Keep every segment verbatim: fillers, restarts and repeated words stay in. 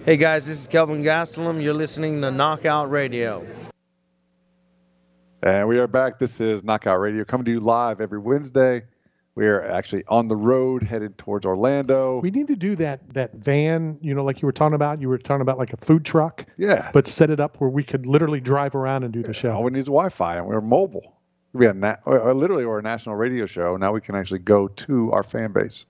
Hey guys, this is Kelvin Gastelum. You're listening to Knockout Radio. And we are back. This is Knockout Radio, coming to you live every Wednesday. We are actually on the road headed towards Orlando. We need to do that that van, you know, like you were talking about. You were talking about like a food truck. Yeah. But set it up where we could literally drive around and do the show. All we need is Wi-Fi, and we're mobile. We have na- or literally we're a national radio show. Now we can actually go to our fan base.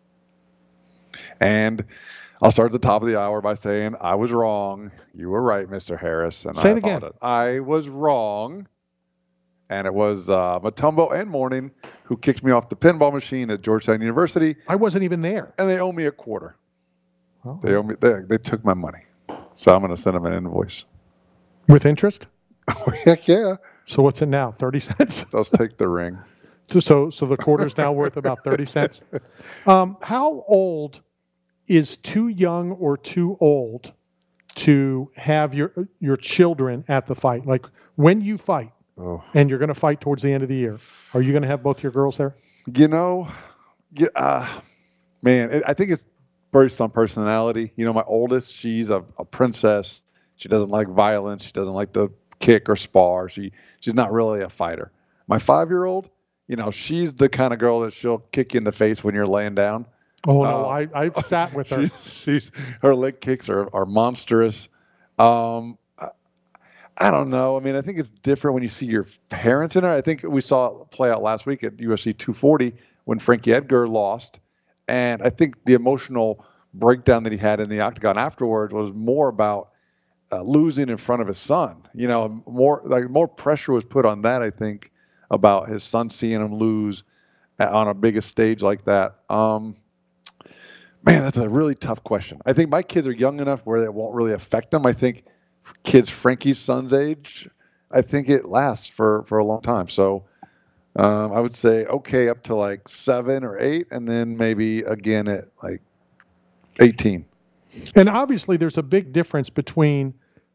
And I'll start at the top of the hour by saying I was wrong. You were right, Mister Harris. And Say I it again. apologize. I was wrong. And it was uh, Mutombo and Morning who kicked me off the pinball machine at Georgetown University. I wasn't even there. And they owe me a quarter. Oh. They owe me. They, they took my money. So I'm going to send them an invoice. With interest? Heck yeah. So what's it now? thirty cents? Let's take the ring. So, so, so the quarter's now worth about thirty cents. Um, how old is too young or too old to have your your children at the fight? Like when you fight, Oh. and you're going to fight towards the end of the year, are you going to have both your girls there? You know, yeah, uh, man, it, I think it's based on personality. You know, my oldest, she's a, a princess. She doesn't like violence. She doesn't like to kick or spar. She she's not really a fighter. My five-year-old, you know, she's the kind of girl that she'll kick you in the face when you're laying down. Oh no, Uh, I I've sat with her. She's, she's her leg kicks are are monstrous. Um, I, I don't know. I mean, I think it's different when you see your parents in it. I think we saw it play out last week at U F C two forty when Frankie Edgar lost, and I think the emotional breakdown that he had in the octagon afterwards was more about uh, losing in front of his son. You know, more like more pressure was put on that. I think about his son seeing him lose at, on a biggest stage like that. Um, Man, that's a really tough question. I think my kids are young enough where it won't really affect them. I think for kids Frankie's son's age, I think it lasts for, for a long time. So um, I would say, okay, up to like seven or eight, and then maybe again at like eighteen. And obviously, there's a big difference between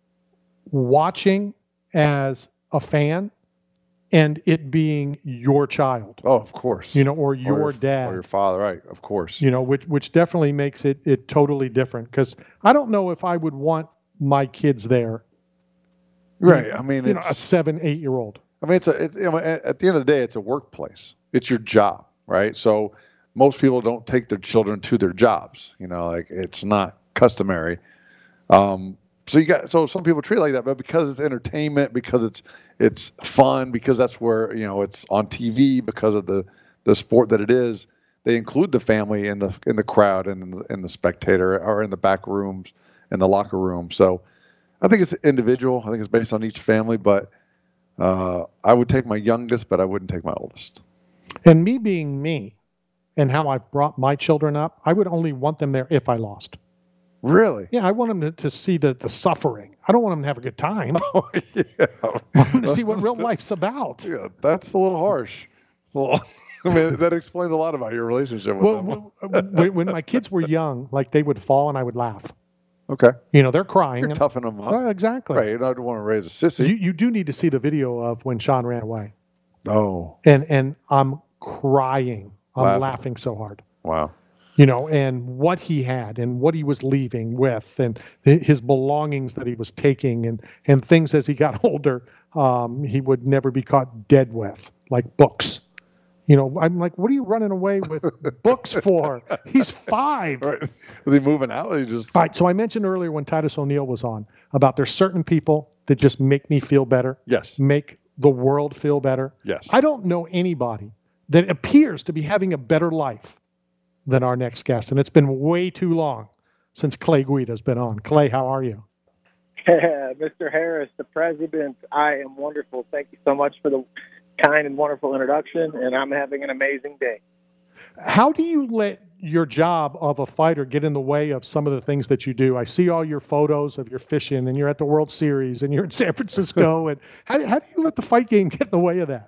watching as a fan and it being your child. Oh, of course. You know, or your, or your dad. Or your father, right, of course. You know, which which definitely makes it it totally different. Because I don't know if I would want my kids there. Right. I mean, you know, it's a seven, eight year old. I mean, it's a. It's, you know, at at the end of the day, it's a workplace. It's your job, right? So most people don't take their children to their jobs. You know, like it's not customary. Um, so you got so some people treat it like that, but because it's entertainment, because it's it's fun, because that's where you know it's on T V, because of the the sport that it is, they include the family in the in the crowd and in the, in the spectator or in the back rooms in the locker room. So I think it's individual. I think it's based on each family, but uh, I would take my youngest, but I wouldn't take my oldest. And me being me and how I've brought my children up, I would only want them there if I lost. Really? Yeah, I want them to, to see the, the suffering. I don't want them to have a good time. Oh, yeah. I want them to see what real life's about. Yeah, that's a little harsh. It's a little, I mean, that explains a lot about your relationship with Well, them. when, when my kids were young, like they would fall and I would laugh. Okay. You know, they're crying. You're and, toughing them up. Well, exactly. Right. You don't want to raise a sissy. You, you do need to see the video of when Sean ran away. Oh. And and I'm crying. I'm Laughing. laughing so hard. Wow. You know, and what he had and what he was leaving with and his belongings that he was taking and, and things as he got older, um, he would never be caught dead with, like books. You know, I'm like, what are you running away with books for? He's five. Right. Was he moving out? Or he just... All right, so I mentioned earlier when Titus O'Neil was on about there's certain people that just make me feel better. Yes. Make the world feel better. Yes. I don't know anybody that appears to be having a better life than our next guest. And it's been way too long since Clay Guida's been on. Clay, how are you? Mister Harris, the president, I am wonderful. Thank you so much for the kind and wonderful introduction, and I'm having an amazing day. How do you let your job of a fighter get in the way of some of the things that you do? I see all your photos of your fishing, and you're at the World Series, and you're in San Francisco. and how, how do you let the fight game get in the way of that?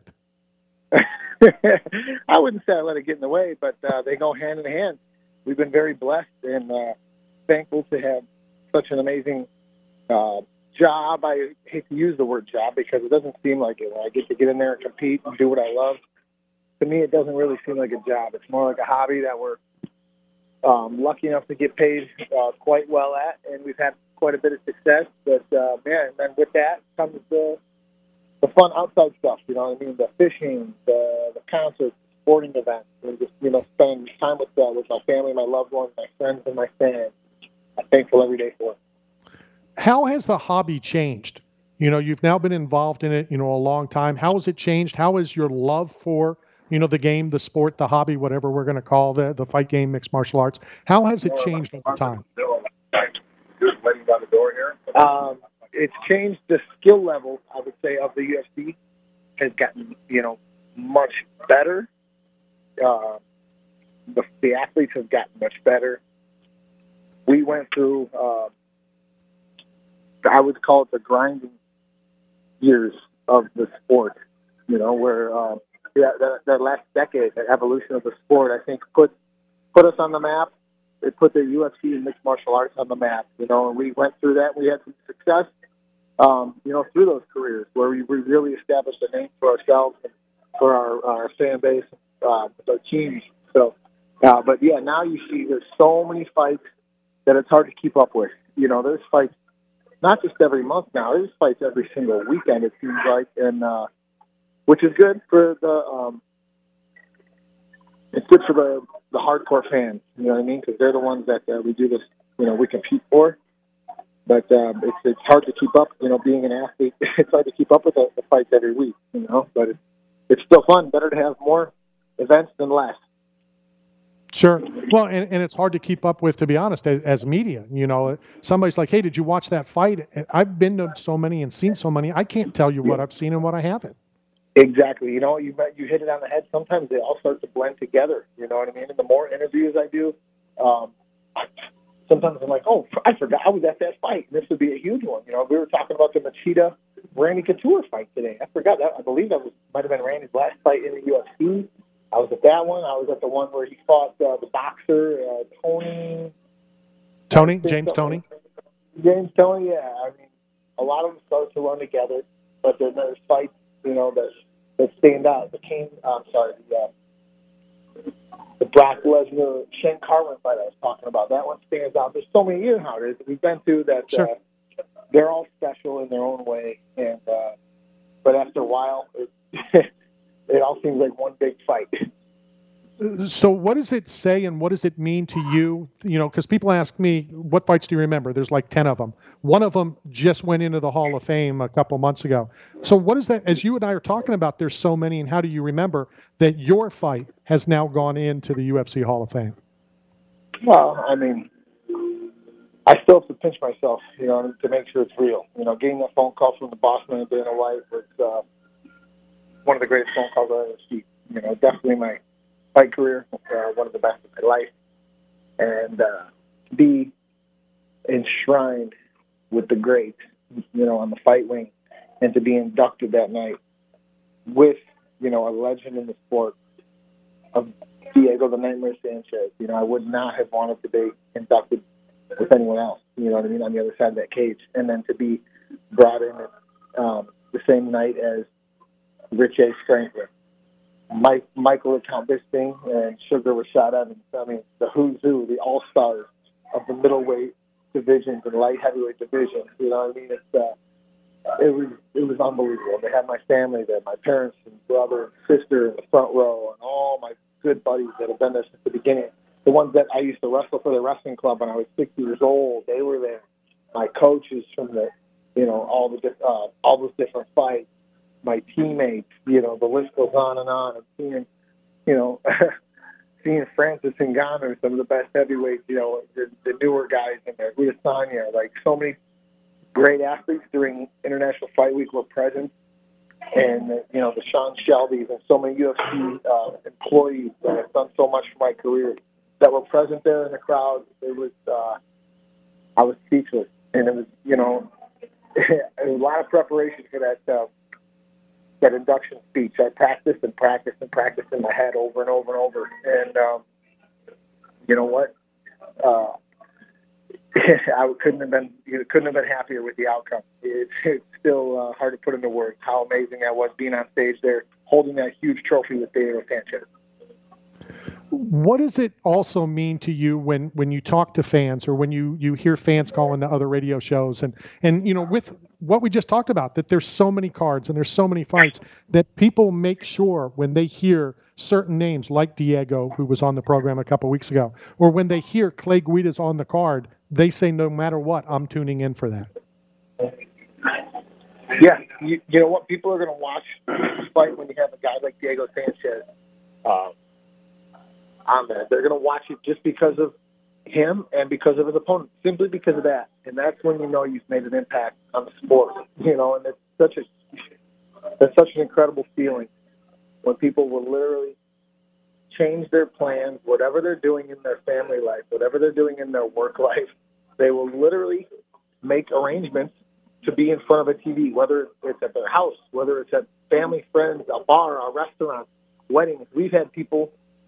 I wouldn't say I let it get in the way, but uh, they go hand in hand. We've been very blessed and uh, thankful to have such an amazing uh, job. I hate to use the word job because it doesn't seem like it. When I get to get in there and compete and do what I love, to me it doesn't really seem like a job. It's more like a hobby that we're um, lucky enough to get paid uh, quite well at, and we've had quite a bit of success. But uh, man, and then with that comes the the fun outside stuff. You know what I mean? The fishing, the the concerts, sporting events, and just you know spending time with uh, with my family, my loved ones, my friends, and my fans. I'm thankful every day for it. How has the hobby changed? You know, you've now been involved in it, you know, a long time. How has it changed? How has your love for, you know, the game, the sport, the hobby, whatever we're going to call the, the fight game, mixed martial arts, how has it changed over time? Um, it's changed the skill level, I would say, of the U F C has gotten, you know, much better. Uh, the, the athletes have gotten much better. We went through, uh, I would call it the grinding years of the sport, you know, where uh, yeah, the, the last decade, the evolution of the sport, I think, put put us on the map. It put the U F C and mixed martial arts on the map, you know, and we went through that. We had some success, um, you know, through those careers where we, we really established a name for ourselves and for our, our fan base, uh, with our teams. So, uh, but yeah, now you see there's so many fights that it's hard to keep up with. You know, there's fights not just every month now. There's fights every single weekend, it seems like, and uh, which is good for the um, it's good for the, the hardcore fans. You know what I mean? Because they're the ones that uh, we do this. You know, we compete for. But um, it's it's hard to keep up. You know, being an athlete, it's hard to keep up with the, the fights every week. You know, but it's it's still fun. Better to have more events than less. Sure. Well, and, and it's hard to keep up with, to be honest, as, as media. You know, somebody's like, hey, did you watch that fight? I've been to so many and seen so many. I can't tell you what I've seen and what I haven't. Exactly. You know, you you hit it on the head. Sometimes they all start to blend together. You know what I mean? And the more interviews I do, um, sometimes I'm like, oh, I forgot I was at that fight. This would be a huge one. You know, we were talking about the Machida Randy Couture fight today. I forgot that. I believe that was might have been Randy's last fight in the U F C. I was at that one. I was at the one where he fought uh, the boxer, uh, Tony. Tony? James Tony? James Tony, yeah. I mean, a lot of them start to run together, but then there's fights, you know, that, that stand out. The King, I'm sorry, the, uh, the Brock Lesnar, Shane Carwin fight I was talking about, that one stands out. There's so many years now that we've been through that. Sure. Uh, they're all special in their own way, and uh, but after a while, it, it all seems like one big fight. So what does it say and what does it mean to you? You know, because people ask me, what fights do you remember? There's like ten of them. One of them just went into the Hall of Fame a couple months ago. So what is that, as you and I are talking about, there's so many, and how do you remember that your fight has now gone into the U F C Hall of Fame? Well, I mean, I still have to pinch myself, you know, to make sure it's real. You know, getting that phone call from the boss man at Dana White was uh, one of the greatest phone calls I've ever received. You know, definitely my fight career, uh, one of the best of my life. And uh, to be enshrined with the greats, you know, on the fight wing, and to be inducted that night with, you know, a legend in the sport of Diego the Nightmare Sanchez. You know, I would not have wanted to be inducted with anyone else, you know what I mean, on the other side of that cage. And then to be brought in um, the same night as Rich A. Franklin, Mike, Michael Count Bisping, and Sugar Rashad Evans. I mean, the who's who, the all-stars of the middleweight divisions and light heavyweight divisions. You know what I mean? It's uh, it was it was unbelievable. They had my family there, my parents and brother and sister in the front row, and all my good buddies that have been there since the beginning. The ones that I used to wrestle for the wrestling club when I was six years old, they were there. My coaches from the, you know, all the uh, all those different fights. My teammates, you know, the list goes on and on. And seeing, you know, seeing Francis Ngannou, some of the best heavyweights, you know, the, the newer guys in there, Rita Sanya, like so many great athletes during International Fight Week were present. And, uh, you know, the Sean Shelbys and so many U F C uh, employees that have done so much for my career that were present there in the crowd. It was, uh, I was speechless. And it was, you know, it was a lot of preparation for that uh, that induction speech. I practiced and practiced and practiced in my head over and over and over. And um, you know what? Uh, I couldn't have been you know, couldn't have been happier with the outcome. It's, it's still uh, hard to put into words how amazing that was, being on stage there, holding that huge trophy with Diego Sanchez. What does it also mean to you when, when you talk to fans or when you, you hear fans call into other radio shows and, and, you know, with what we just talked about, that there's so many cards and there's so many fights that people make sure when they hear certain names like Diego, who was on the program a couple weeks ago, or when they hear Clay Guida's on the card, they say, no matter what, I'm tuning in for that. Yeah, you, you know what? People are going to watch this fight when you have a guy like Diego Sanchez uh, on there. They're going to watch it just because of him and because of his opponent, simply because of that. And that's when you know you've made an impact on the sport. You know, and it's such a it's such an incredible feeling when people will literally change their plans, whatever they're doing in their family life, whatever they're doing in their work life. They will literally make arrangements to be in front of a T V, whether it's at their house, whether it's at family, friends, a bar, a restaurant, weddings. We've had people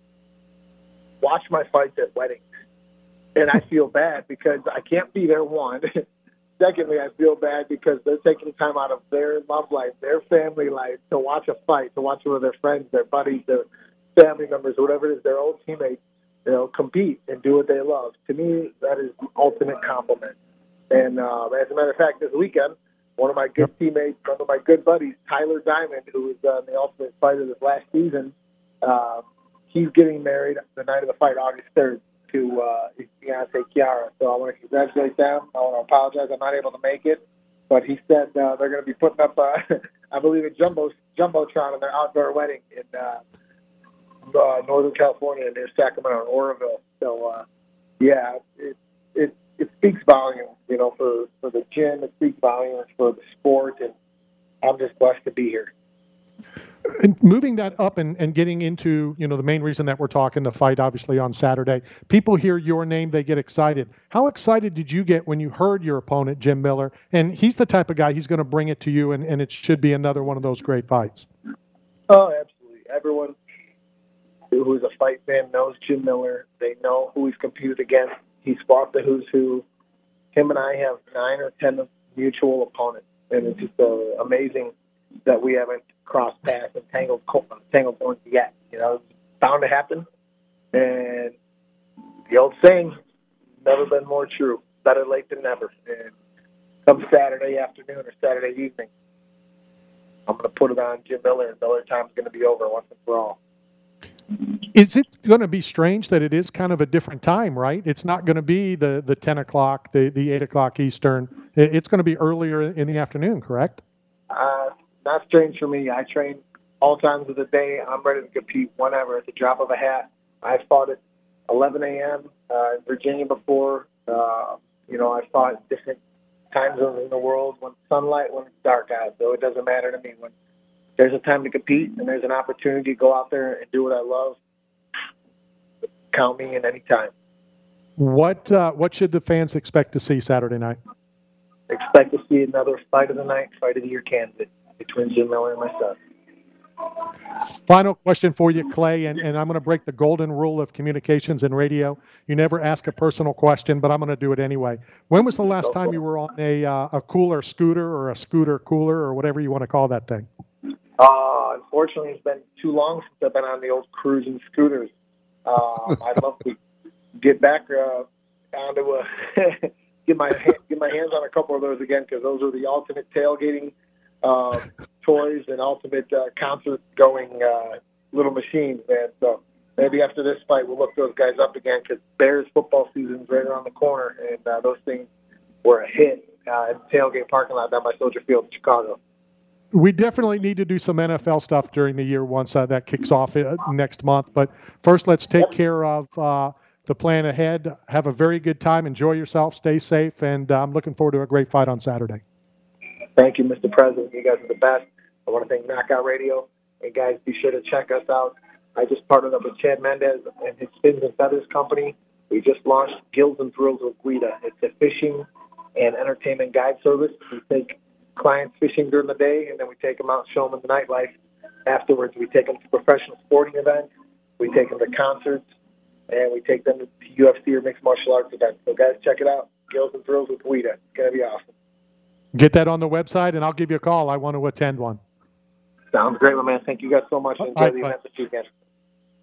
watch my fights at weddings, and I feel bad because I can't be there, one. Secondly, I feel bad because they're taking time out of their love life, their family life, to watch a fight, to watch one of their friends, their buddies, their family members, whatever it is, their old teammates, you know, compete and do what they love. To me, that is the ultimate compliment. And uh, as a matter of fact, this weekend, one of my good teammates, one of my good buddies, Tyler Diamond, who was uh, the Ultimate Fighter this last season, uh, he's getting married the night of the fight, August third, to uh, his fiancée, Kiara. So I want to congratulate them. I want to apologize. I'm not able to make it. But he said uh, they're going to be putting up, uh, I believe, a jumbo, Jumbotron on their outdoor wedding in uh, uh, Northern California near Sacramento and Oroville. So, uh, yeah, it, it, it speaks volumes, you know, for, for the gym. It speaks volumes for the sport, and I'm just blessed to be here. And moving that up and, and getting into, you know, the main reason that we're talking, the fight, obviously, on Saturday, people hear your name, they get excited. How excited did you get when you heard your opponent, Jim Miller? And he's the type of guy, he's going to bring it to you, and, and it should be another one of those great fights. Oh, absolutely. Everyone who's a fight fan knows Jim Miller. They know who he's competed against. He's fought the who's who. Him and I have nine or ten mutual opponents, and it's just uh, amazing that we haven't crossed paths and tangled tangled horns yet. You know, it's bound to happen. And the old saying, never been more true. Better late than never. And come Saturday afternoon or Saturday evening, I'm going to put it on Jim Miller, and Miller time's going to be over once and for all. Is it going to be strange that it is kind of a different time, right? It's not going to be the, the ten o'clock, the, the eight o'clock Eastern. It's going to be earlier in the afternoon, correct? Uh, not strange for me. I train all times of the day. I'm ready to compete whenever at the drop of a hat. I fought at eleven a.m. Uh, in Virginia before. Uh, you know, I fought different time zones in the world, when it's sunlight, when it's dark out. So it doesn't matter to me. When there's a time to compete and there's an opportunity to go out there and do what I love, count me in any time. What uh, what should the fans expect to see Saturday night? Expect to see another fight of the night, fight of the year candidate between Jim Miller and myself. Final question for you, Clay, and, and I'm going to break the golden rule of communications and radio. You never ask a personal question, but I'm going to do it anyway. When was the last time you were on a uh, a cooler scooter or a scooter cooler or whatever you want to call that thing? Uh, unfortunately, it's been too long since I've been on the old cruising scooters. Um, I'd love to get back uh, onto a get my get my hands on a couple of those again, because those are the ultimate tailgating uh, toys and ultimate uh, concert going uh, little machines, man. So maybe after this fight, we'll look those guys up again, because Bears football season is right around the corner, and uh, those things were a hit uh, in the tailgate parking lot down by Soldier Field in Chicago. We definitely need to do some N F L stuff during the year once uh, that kicks off uh, next month. But first, let's take care of uh, the plan ahead. Have a very good time. Enjoy yourself. Stay safe. And uh, I'm looking forward to a great fight on Saturday. Thank you, Mister President. You guys are the best. I want to thank Knockout Radio. And, guys, be sure to check us out. I just partnered up with Chad Mendez and his Fins and Feathers company. We just launched Gills and Thrills with Guida. It's a fishing and entertainment guide service. We take clients fishing during the day, and then we take them out and show them the nightlife afterwards. We take them to professional sporting events, we take them to concerts, and we take them to U F C or mixed martial arts events. So, guys, check it out. Gills and Thrills with Guida. It's going to be awesome. Get that on the website, and I'll give you a call. I want to attend one. Sounds great, my man. Thank you guys so much. Enjoy All right, the event this weekend.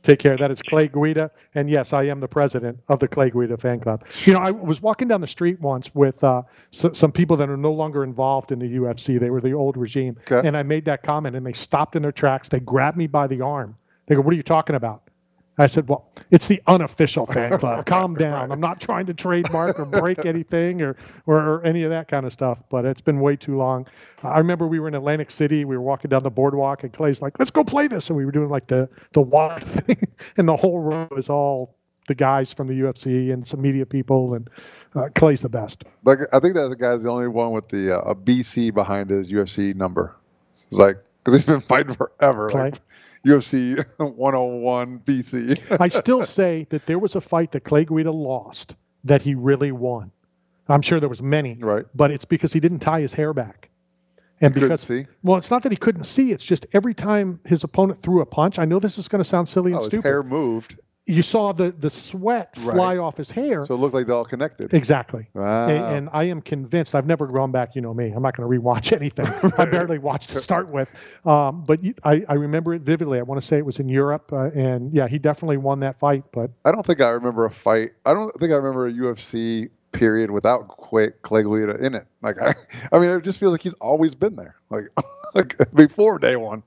Take care. That is Clay Guida. And yes, I am the president of the Clay Guida fan club. You know, I was walking down the street once with uh, so, some people that are no longer involved in the U F C. They were the old regime. Okay. And I made that comment, and they stopped in their tracks. They grabbed me by the arm. They go, "What are you talking about?" I said, "Well, it's the unofficial fan club. Calm down. I'm not trying to trademark or break anything or, or, or any of that kind of stuff, but it's been way too long." I remember we were in Atlantic City. We were walking down the boardwalk, and Clay's like, "Let's go play this." And we were doing like the, the water thing, and the whole room was all the guys from the U F C and some media people, and uh, Clay's the best. Like, I think that the guy's the only one with the uh, a B C behind his U F C number. It's like, because he's been fighting forever. Clay? Like, U F C one oh one B C. I still say that there was a fight that Clay Guida lost that he really won. I'm sure there was many, Right. but it's because he didn't tie his hair back. And He couldn't because see? Well, it's not that he couldn't see. It's just every time his opponent threw a punch, I know this is going to sound silly and Oh, his stupid. hair moved, You saw the, the sweat Right. fly off his hair. so it looked like they're all connected. Exactly. Wow. And, and I am convinced, I've never gone back, you know me, I'm not going to rewatch anything. I barely watched to start with. Um, but y- I, I remember it vividly. I want to say it was in Europe. Uh, and yeah, he definitely won that fight. But I don't think I remember a fight. I don't think I remember a U F C period without Clay, Clay Guida in it. Like, I, I mean, it just feels like he's always been there. Like, like before day one.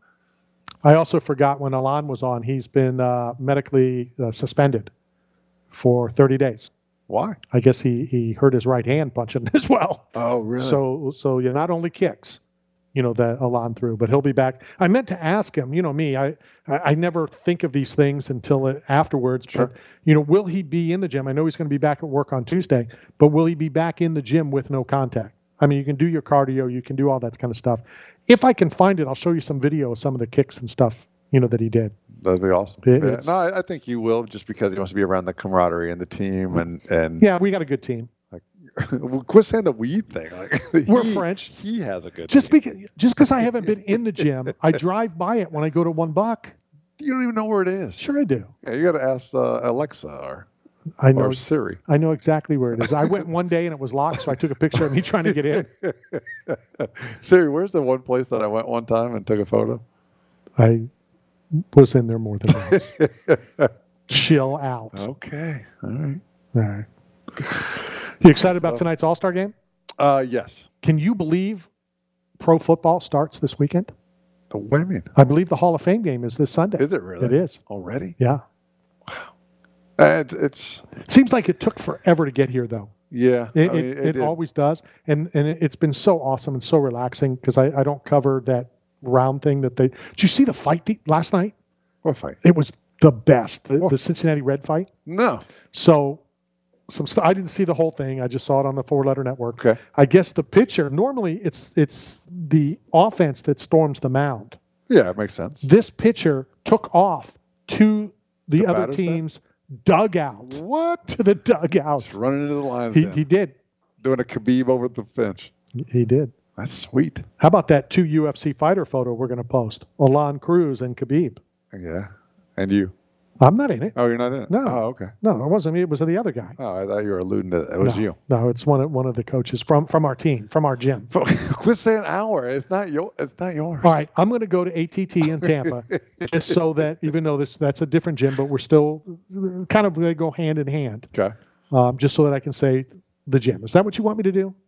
I also forgot when Alon was on, he's been uh, medically uh, suspended for thirty days. Why? I guess he, he hurt his right hand punching as well. Oh, really? So, so you not only kicks, you know, that Alon threw, but he'll be back. I meant to ask him, you know, me, I, I, I never think of these things until it, afterwards, Sure. but, you know, will he be in the gym? I know he's going to be back at work on Tuesday, but will he be back in the gym with no contact? I mean, you can do your cardio, you can do all that kind of stuff. If I can find it, I'll show you some video of some of the kicks and stuff, you know, that he did. That'd be awesome. It- Yeah. it's- No, I, I think he will, just because he wants to be around the camaraderie and the team, and and Yeah, we got a good team. well, quit saying the weed thing. Like, We're he- French. He has a good. Just team. because just because I haven't been in the gym, I drive by it when I go to One Buck. You don't even know where it is. Sure, I do. Yeah, you got to ask uh, Alexa or I know. or Siri. I know exactly where it is. I went one day and it was locked, so I took a picture of me trying to get in. Siri, where's the one place that I went one time and took a photo? I was in there more than once. Chill out. Okay. All right. All right. You excited about So- tonight's All-Star game? Uh, yes. Can you believe pro football starts this weekend? What do you mean? I believe the Hall of Fame game is this Sunday. Is it really? It is. Already? Yeah. Uh, it's, it's Seems like it took forever to get here, though. yeah. It, I mean, it, it did. always does. And and it- it's been so awesome and so relaxing because I, I don't cover that round thing that they. Did you see the fight the, last night? What fight? It was the best, the, What? the Cincinnati Red fight. No. So, some st- I didn't see the whole thing. I just saw it on the Four Letter Network. Okay. I guess the pitcher, normally it's it's the offense that storms the mound. Yeah, it makes sense. This pitcher took off to the, The other batter's den? team's dugout. What? To the dugout. Just running into the lines. He, den. he did. Doing a Khabib over the fence. He did. That's sweet. How about that two U F C fighter photo we're going to post? Alon Cruz and Khabib. Yeah. And you? I'm not in it. Oh, you're not in it? No. Oh, okay. No, it wasn't me. It was the other guy. Oh, I thought you were alluding to it was no, you. No, it's one of one of the coaches from from our team, from our gym. Quit saying our. It's not your. It's not yours. All right, I'm going to go to A T T in Tampa, just so that even though this that's a different gym, but we're still kind of they go hand in hand. Okay. Um, just so that I can say the gym. Is that what you want me to do?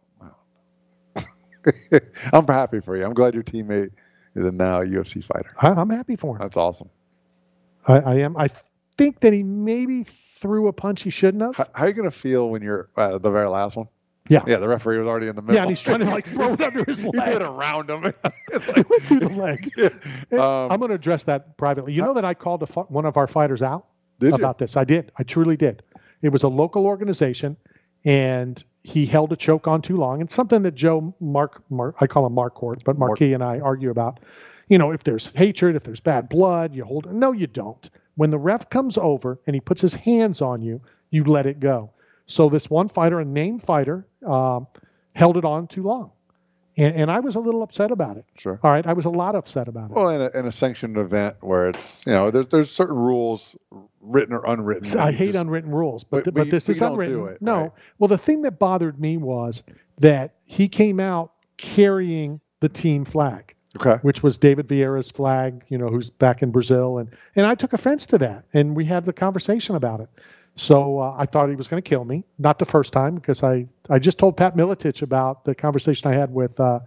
I'm happy for you. I'm glad your teammate is a now U F C fighter. I, I'm happy for him. That's awesome. I, I am. I think that he maybe threw a punch he shouldn't have. How, how are you going to feel when you're uh, the very last one? Yeah. Yeah, the referee was already in the middle. Yeah, and he's trying to like throw it under his He leg. did around him. It's It like- went through the leg. And Um, I'm going to address that privately. You know that I called a, fi- one of our fighters out Did you? about this. I did. I truly did. It was a local organization, and he held a choke on too long. It's something that Joe Mark, Mark I call him Marquardt, but Marquis and I argue about. You know, if there's hatred, if there's bad blood, you hold it. No, you don't. When the ref comes over and he puts his hands on you, you let it go. So this one fighter, a named fighter, um, held it on too long. And, and I was a little upset about it. Sure. All right. I was a lot upset about it. Well, in a, in a sanctioned event where it's, you know, there's there's certain rules, written or unwritten. So I that you hate just- unwritten rules, but But- th- but but, you- this but is you don't unwritten. do it, no. right? Well, the thing that bothered me was that he came out carrying the team flag. Okay. which was David Vieira's flag, you know, who's back in Brazil. And, and I took offense to that. And we had the conversation about it. So uh, I thought he was going to kill me. Not the first time, because I, I just told Pat Miletich about the conversation I had with uh,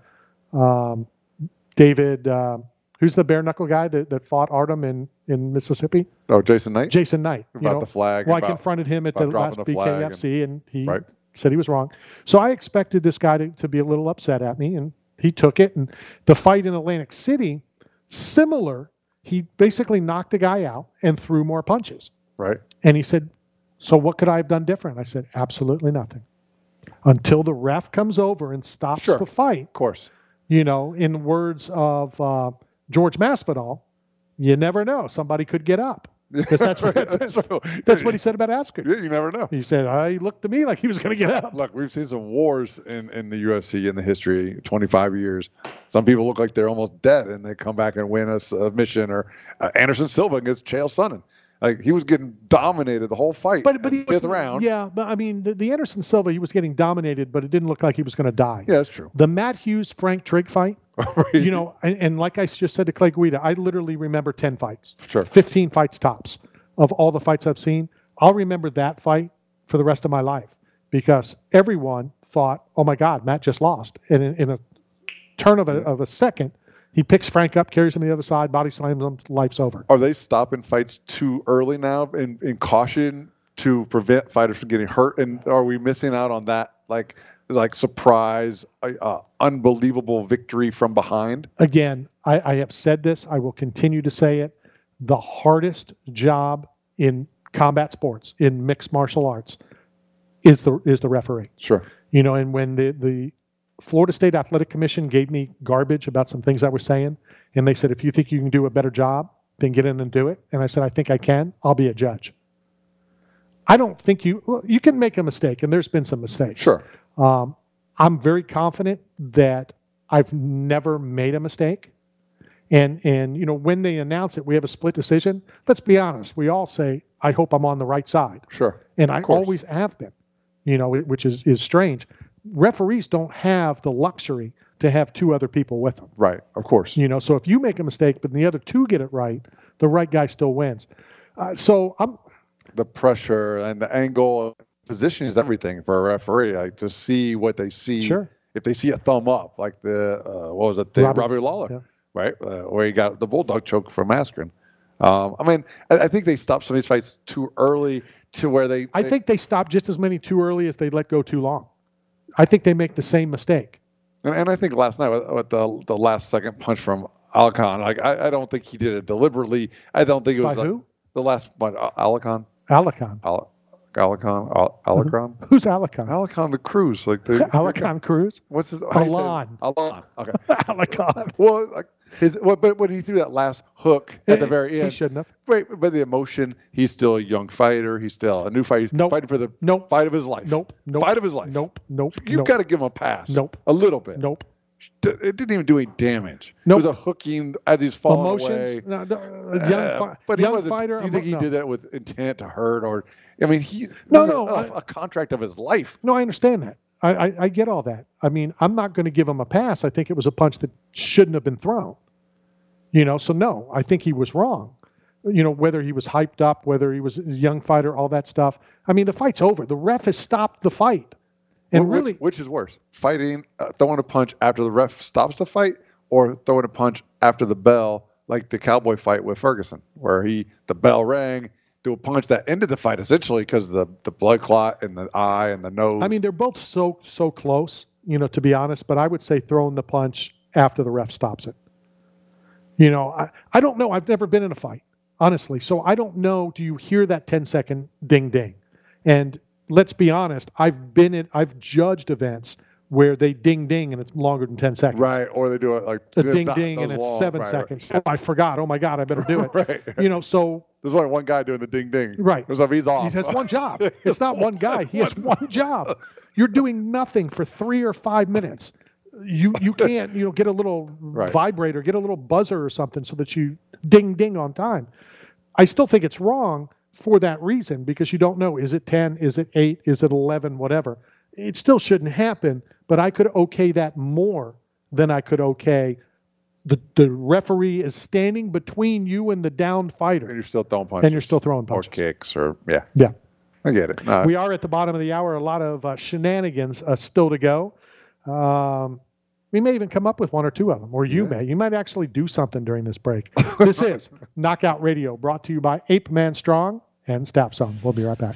um, David, uh, who's the bare knuckle guy that, that fought Artem in, in Mississippi? Oh, Jason Knight? Jason Knight. you About know. the flag. Well, I about- confronted him at the about dropping last the flag B K F C, and, and he Right. said he was wrong. So I expected this guy to, to be a little upset at me, and he took it. And the fight in Atlantic City, similar, he basically knocked the guy out and threw more punches. Right. And he said, so what could I have done different? I said, absolutely nothing. Until the ref comes over and stops Sure. the fight, Of course. you know, in words of uh, George Masvidal, you never know. Somebody could get up. Because that's what, that's, So- that's what he said about Askren. Yeah, you never know. He said, I looked to me like he was going to get up. Look, we've seen some wars in, in the U F C in the history, twenty-five years. Some people look like they're almost dead, and they come back and win a submission. Or uh, Anderson Silva against Chael Sonnen. Like, he was getting dominated the whole fight. But but he fifth was, round. Yeah, but I mean, the, the Anderson Silva, he was getting dominated, but it didn't look like he was going to die. Yeah, that's true. The Matt Hughes Frank Trigg fight, you know, and, and like I just said to Clay Guida, I literally remember ten fights, Sure. fifteen fights tops of all the fights I've seen. I'll remember that fight for the rest of my life, because everyone thought, oh my God, Matt just lost. And in, in a turn of a, of a second, he picks Frank up, carries him to the other side, body slams him, life's over. Are they stopping fights too early now in, in caution to prevent fighters from getting hurt? And are we missing out on that, like, like surprise, uh, uh, unbelievable victory from behind? Again, I, I have said this. I will continue to say it. The hardest job in combat sports, in mixed martial arts, is the is the referee. Sure. You know, and when the, the Florida State Athletic Commission gave me garbage about some things I was saying, and they said, if you think you can do a better job, then get in and do it. And I said, I think I can. I'll be a judge. I don't think you, well, you can make a mistake, and there's been some mistakes. Sure. Um, I'm very confident that I've never made a mistake. And, and you know, when they announce it, we have a split decision. Let's be honest. We all say, I hope I'm on the right side. Sure. And I course. always have been, you know, which is, is strange. Referees don't have the luxury to have two other people with them. Right. Of course. You know, so if you make a mistake, but the other two get it right, the right guy still wins. Uh, so I'm, The pressure and the angle, position is everything for a referee. Like, to see what they see. Sure. If they see a thumb up, like the uh, what was it, the Robbie- Robbie Lawler, yeah. right, uh, where he got the bulldog choke from Askren. Um, I mean, I, I think they stopped some of these fights too early to where they. I they- think they stop just as many too early as they let go too long. I think they make the same mistake. And, and I think last night with, with the the last second punch from Alcon, like I, I don't think he did it deliberately. I don't think it was By like, who? the last punch. Alcon, Alacon. Al, Alcon, Al, Alacron, Who's Alacon? Alcon the Cruz, like the Alacon Cruz? What's his? how do you say it? Alon. Alon. Okay. Alacon. Well, like his, well, but when he threw that last hook at the very He end, shouldn't have. Wait, but the emotion, he's still a young fighter. He's still a new fighter. He's Nope. fighting for the Nope. fight of his life. Nope. Nope. Fight of his life. Nope. Nope. You've nope. got to give him a pass. Nope. A little bit. Nope. It didn't even do any damage. Nope. It was a hooking as he's falling Emotions. away. No, no, a young Uh, fi- but he young wasn't- fighter. Do you think he no. did that with intent to hurt, or? I mean, he No, this is no, a, I- a contract of his life. No, I understand that. I, I, I get all that. I mean, I'm not going to give him a pass. I think it was a punch that shouldn't have been thrown. You know, so no, I think he was wrong. You know, whether he was hyped up, whether he was a young fighter, all that stuff. I mean, the fight's over. The ref has stopped the fight. And Which- really, which is worse, fighting, uh, throwing a punch after the ref stops the fight, or throwing a punch after the bell, like the Cowboy fight with Ferguson, where he the bell rang, threw a punch that ended the fight essentially because of the the blood clot in the eye and the nose. I mean, they're both so, so close, you know, to be honest, but I would say throwing the punch after the ref stops it. You know, I, I don't know. I've never been in a fight, honestly. So I don't know. Do you hear that ten second ding ding? And let's be honest, I've been in, I've judged events where they ding ding and it's longer than ten seconds. right, or they do it like A it's ding not ding those and it's long- seven right, seconds. Oh, I forgot. Oh my God, I better do it. Right. You know, so There's only one guy doing the ding ding. Right. So if he's off. he has one job. It's not one guy. He has one job. You're doing nothing for three or five minutes. You you can't, you know, get a little Right. vibrator, get a little buzzer or something so that you ding ding on time. I still think it's wrong for that reason, because you don't know, is it ten, is it eight, is it eleven, whatever. It still shouldn't happen, but I could okay that more than I could okay the, the referee is standing between you and the downed fighter. And you're still throwing punches. And you're still throwing punches. Or kicks, or, yeah. Yeah. I get it. No. We are at the bottom of the hour. A lot of uh, shenanigans uh, still to go. Um, we may even come up with one or two of them, or you yeah. may. You might actually do something during this break. This is Knockout Radio, brought to you by Ape Man Strong and Staff Zone. We'll be right back.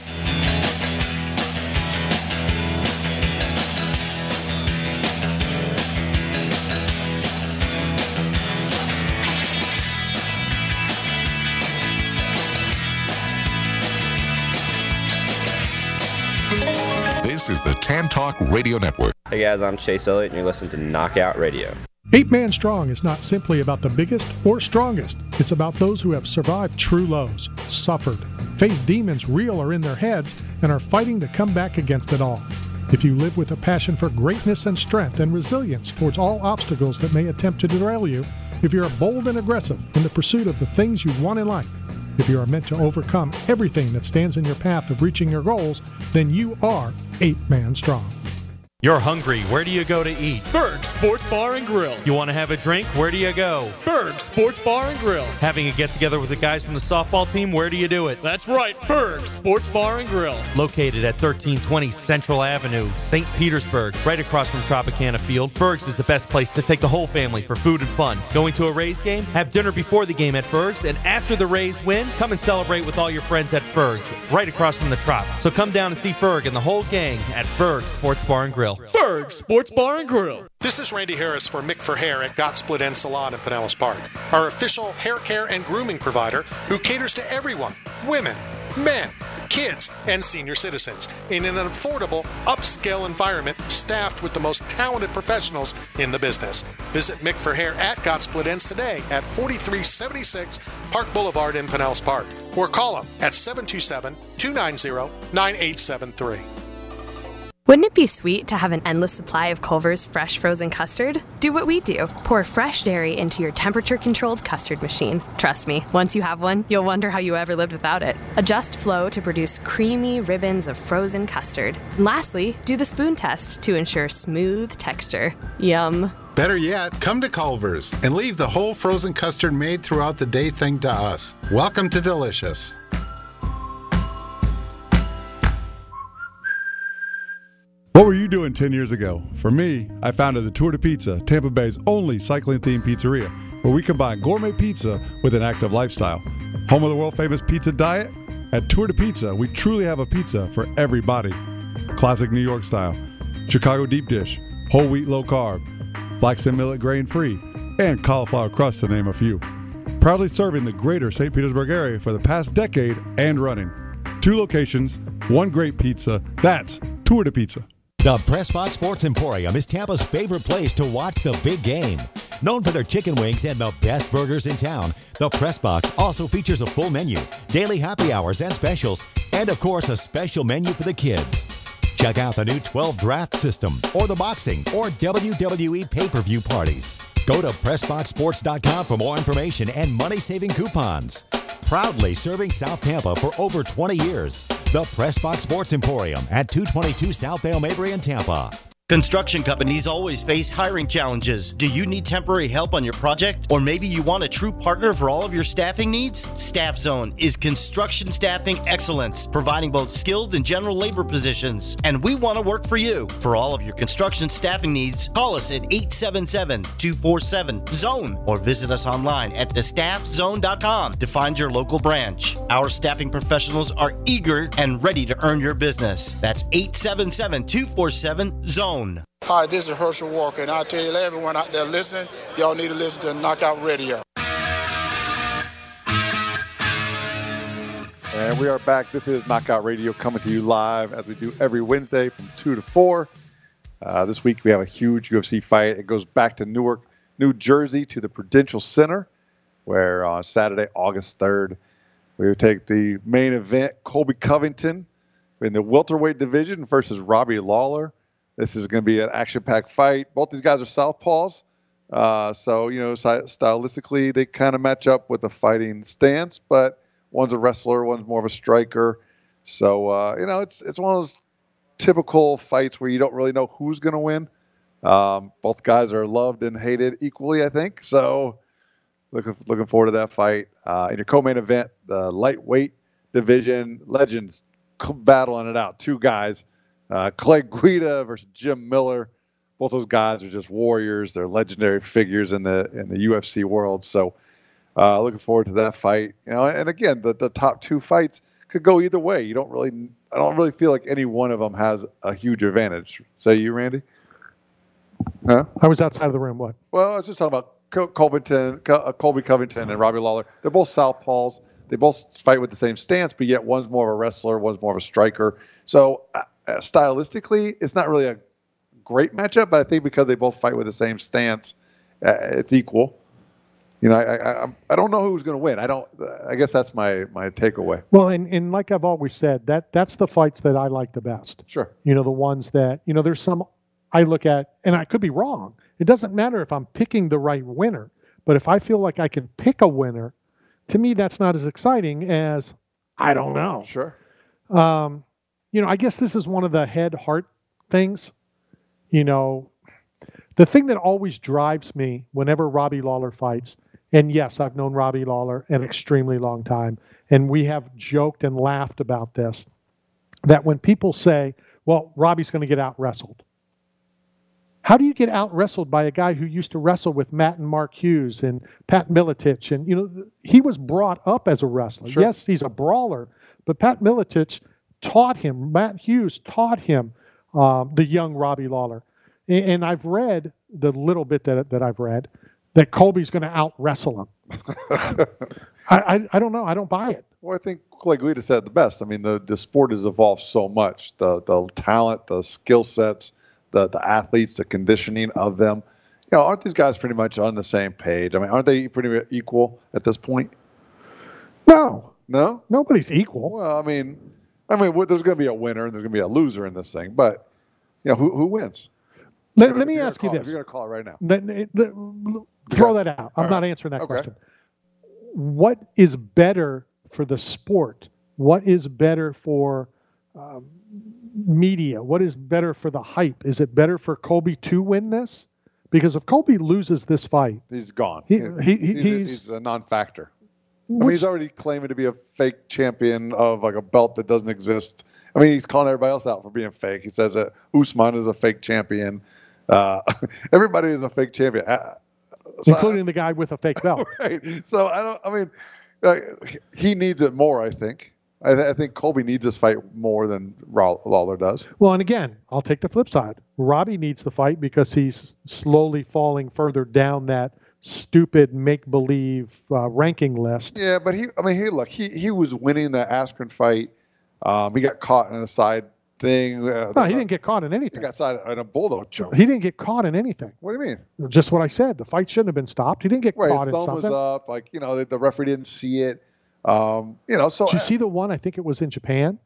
This is the Tan Talk Radio Network. Hey guys, I'm Chase Elliott, and you're listening to Knockout Radio. Eight Man Strong is not simply about the biggest or strongest. It's about those who have survived true lows, suffered, faced demons real or in their heads, and are fighting to come back against it all. If you live with a passion for greatness and strength and resilience towards all obstacles that may attempt to derail you, if you're bold and aggressive in the pursuit of the things you want in life, if you are meant to overcome everything that stands in your path of reaching your goals, then you are Eight Man Strong. You're hungry. Where do you go to eat? Berg Sports Bar and Grill. You want to have a drink? Where do you go? Berg Sports Bar and Grill. Having a get-together with the guys from the softball team? Where do you do it? That's right, Berg Sports Bar and Grill. Located at thirteen twenty Central Avenue, Saint Petersburg, right across from Tropicana Field, Berg's is the best place to take the whole family for food and fun. Going to a Rays game? Have dinner before the game at Berg's, and after the Rays win, come and celebrate with all your friends at Berg's, right across from the Trop. So come down and see Berg and the whole gang at Berg Sports Bar and Grill. Berg Sports Bar and Grill. This is Randy Harris for Mick for Hair at Got Split End Salon in Pinellas Park, our official hair care and grooming provider who caters to everyone, women, men, kids, and senior citizens in an affordable, upscale environment staffed with the most talented professionals in the business. Visit Mick for Hair at Got Split Ends today at forty-three seventy-six Park Boulevard in Pinellas Park, or call them at seven two seven, two nine zero, nine eight seven three. Wouldn't it be sweet to have an endless supply of Culver's fresh frozen custard? Do what we do. Pour fresh dairy into your temperature-controlled custard machine. Trust me, once you have one, you'll wonder how you ever lived without it. Adjust flow to produce creamy ribbons of frozen custard. And lastly, do the spoon test to ensure smooth texture. Yum. Better yet, come to Culver's and leave the whole frozen custard made throughout the day thing to us. Welcome to Delicious. What were you doing ten years ago? For me, I founded the Tour de Pizza, Tampa Bay's only cycling-themed pizzeria, where we combine gourmet pizza with an active lifestyle. Home of the world-famous pizza diet? At Tour de Pizza, we truly have a pizza for every body. Classic New York style, Chicago deep dish, whole wheat low carb, flaxen millet grain-free, and cauliflower crust to name a few. Proudly serving the greater Saint Petersburg area for the past decade and running. Two locations, one great pizza. That's Tour de Pizza. The PressBox Sports Emporium is Tampa's favorite place to watch the big game. Known for their chicken wings and the best burgers in town, the PressBox also features a full menu, daily happy hours and specials, and of course a special menu for the kids. Check out the new twelve draft system, or the boxing, or W W E pay-per-view parties. Go to press box sports dot com for more information and money-saving coupons. Proudly serving South Tampa for over twenty years. The PressBox Sports Emporium at two twenty-two South Dale Mabry in Tampa. Construction companies always face hiring challenges. Do you need temporary help on your project? Or maybe you want a true partner for all of your staffing needs? Staff Zone is construction staffing excellence, providing both skilled and general labor positions. And we want to work for you. For all of your construction staffing needs, call us at eight seven seven, two four seven, zone or visit us online at the staff zone dot com to find your local branch. Our staffing professionals are eager and ready to earn your business. That's eight seven seven, two four seven, zone. Hi, this is Herschel Walker, and I tell you, everyone out there listening, y'all need to listen to Knockout Radio. And we are back. This is Knockout Radio coming to you live as we do every Wednesday from two to four. Uh, this week we have a huge U F C fight. It goes back to Newark, New Jersey, to the Prudential Center, where on Saturday, August third, we will take the main event, Colby Covington in the welterweight division versus Robbie Lawler. This is going to be an action-packed fight. Both these guys are southpaws. Uh, so, you know, stylistically, they kind of match up with the fighting stance, but one's a wrestler, one's more of a striker. So, uh, you know, it's it's one of those typical fights where you don't really know who's going to win. Um, both guys are loved and hated equally, I think. So looking looking forward to that fight. Uh, in your co-main event, the lightweight division, legends battling it out. Two guys, uh, Clay Guida versus Jim Miller. Both those guys are just warriors. They're legendary figures in the in the U F C world. So uh, looking forward to that fight. You know, and again, the, the top two fights could go either way. You don't really, I don't really feel like any one of them has a huge advantage. Say you, Randy? Huh? I was outside of the room. What? Well, I was just talking about Col- Covington, Col- uh, Colby Covington and Robbie Lawler. They're both southpaws. They both fight with the same stance, but yet one's more of a wrestler, one's more of a striker. So uh, uh, stylistically, it's not really a great matchup, but I think because they both fight with the same stance, uh, it's equal. You know, I, I I don't know who's going to win. I don't. I guess that's my my takeaway. Well, and, and like I've always said, that that's the fights that I like the best. Sure. You know, the ones that, you know, there's some I look at, and I could be wrong. It doesn't matter if I'm picking the right winner, but if I feel like I can pick a winner, to me, that's not as exciting as, I don't know. Sure. Um, you know, I guess this is one of the head heart things. You know, the thing that always drives me whenever Robbie Lawler fights, and yes, I've known Robbie Lawler an extremely long time, and we have joked and laughed about this, that when people say, well, Robbie's going to get out wrestled. How do you get out wrestled by a guy who used to wrestle with Matt and Mark Hughes and Pat Miletich? And, you know, he was brought up as a wrestler. Sure. Yes, he's a brawler, but Pat Miletich taught him, Matt Hughes taught him um, the young Robbie Lawler. And, and I've read the little bit that, that I've read that Colby's going to out wrestle him. I, I I don't know. I don't buy it. Well, I think Clay Guida said it the best. I mean, the, the sport has evolved so much. The the talent, the skill sets, the the athletes, the conditioning of them. You know, aren't these guys pretty much on the same page? I mean, aren't they pretty equal at this point? No. No? Nobody's equal. Well, I mean, I mean, there's going to be a winner and there's going to be a loser in this thing. But, you know, who who wins? Let, let me ask you call, this. You're going to call it right now. Let, let, throw that out. I'm All not right. answering that Okay. question. What is better for the sport? What is better for um, media? What is better for the hype? Is it better for Colby to win this? Because if Colby loses this fight, He's gone. He- He- he- he's, a, he's- he's a non-factor. I mean, Which- he's already claiming to be a fake champion of like a belt that doesn't exist. I mean, he's calling everybody else out for being fake. He says that Usman is a fake champion. Uh, everybody is a fake champion, uh, so, including the guy with a fake belt. right? So I don't. I mean, uh, he needs it more. I think. I, th- I think Colby needs this fight more than Raw- Lawler does. Well, and again, I'll take the flip side. Robbie needs the fight because he's slowly falling further down that stupid make-believe uh, ranking list. Yeah, but he. I mean, he look. He he was winning the Askren fight. Um, he got caught in a side thing. Uh, No, he didn't get caught in He anything. got side in a bulldog choke. He didn't get caught in anything. What do you mean? Just what I said. The fight shouldn't have been stopped. He didn't get Right, caught his in thumb was something. up. Like you know, the, the referee didn't see it. Um, you know, so Did you see the one? I think it was in Japan.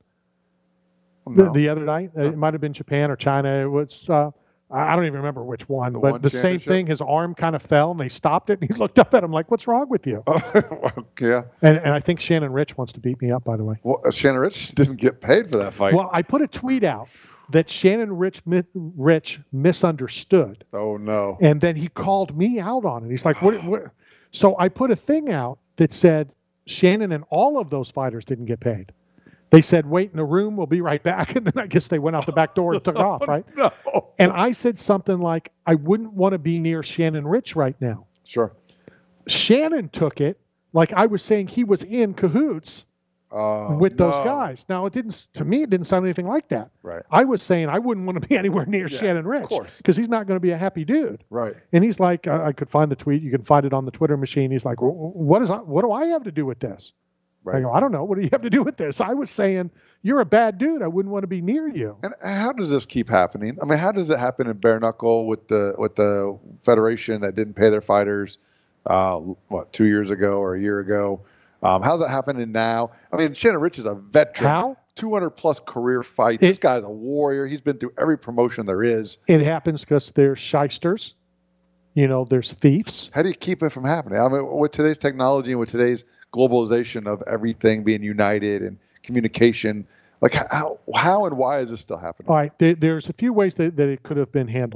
No. The, the other night, it might have been Japan or China. It was. Uh, I I don't even remember which one, The but one the same championship? thing. His arm kind of fell, and they stopped it. And he looked up at him like, "What's wrong with you?" yeah. And, and I think Shannon Rich wants to beat me up. By the way. Well, uh, Shannon Rich didn't get paid for that fight. Well, I put a tweet out that Shannon Rich mi- Rich misunderstood, oh no. and then he called me out on it. He's like, "What?" what? So I put a thing out that said Shannon and all of those fighters didn't get paid. They said, "Wait in the room, we'll be right back," and then I guess they went out the back door and took off, right? No. And I said something like, "I wouldn't want to be near Shannon Rich right now." Sure. Shannon took it like I was saying he was in cahoots Uh, with those no. guys. Now, it didn't, to me, it didn't sound anything like that. Right. I was saying I wouldn't want to be anywhere near Yeah, Shannon Rich of course. because he's not going to be a happy dude. Right. And he's like, uh, I could find the tweet. You can find it on the Twitter machine. He's like, "Wh- what is, what do I have to do with this? I Right. go, I don't know. What do you have to do with this? I was saying, you're a bad dude. I wouldn't want to be near you. And how does this keep happening? I mean, how does it happen in bare knuckle with the with the federation that didn't pay their fighters? Uh, what two years ago or a year ago? Um, how's that happening now? I mean, Shannon Rich is a veteran. How? two hundred plus career fights. This It- guy's a warrior. He's been through every promotion there is. It happens because there's shysters. You know, there's thieves. How do you keep it from happening? I mean, with today's technology and with today's globalization of everything being united and communication, like how how and why is this still happening? All right, there, there's a few ways that, that it could have been handled.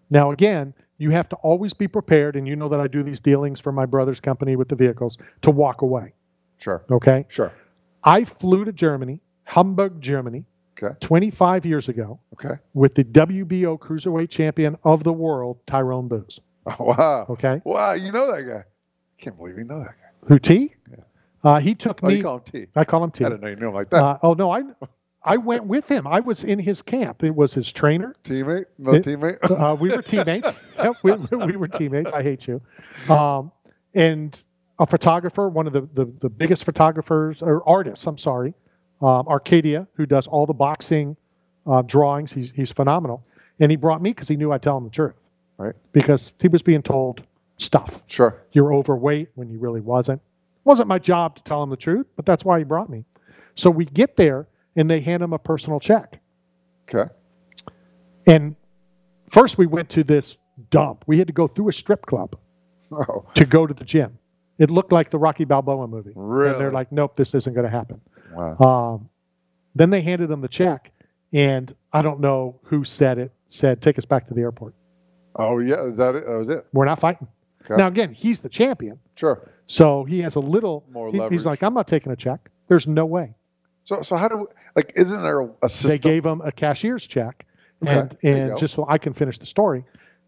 Now, again, you have to always be prepared, and you know that I do these dealings for my brother's company with the vehicles, to walk away. Sure. Okay? Sure. I flew to Germany, Hamburg, Germany, okay. twenty-five years ago okay. with the W B O Cruiserweight Champion of the world, Tyrone Booz. Oh, wow. Okay? Wow, you know that guy. Can't believe you know that guy. Who, T? Yeah. Uh, he took oh, me. You call him T. I call him T. I didn't know you knew him like that. Uh, oh, no, I I went with him. I was in his camp. It was his trainer. Teammate? No it, teammate? uh, we were teammates. Yep, we, we were teammates. I hate you. Um, and a photographer, one of the, the, the biggest photographers, or artists, I'm sorry, um, Arcadia, who does all the boxing uh, drawings. He's, he's phenomenal. And he brought me because he knew I'd tell him the truth. Right. Because he was being told stuff. Sure. You're overweight when you really wasn't. It wasn't my job to tell him the truth, but that's why he brought me. So we get there, and they hand him a personal check. Okay. And first we went to this dump. We had to go through a strip club oh. to go to the gym. It looked like the Rocky Balboa movie. Really? And they're like, nope, this isn't going to happen. Wow. Um, then they handed him the check, and I don't know who said it, said, take us back to the airport. Oh, yeah. Is that it? That was it? We're not fighting. Okay. Now, again, he's the champion. Sure. So he has a little more he, leverage. He's like, I'm not taking a check. There's no way. So, so how do we, like? Isn't there a system? They gave him a cashier's check, okay. and and just so I can finish the story,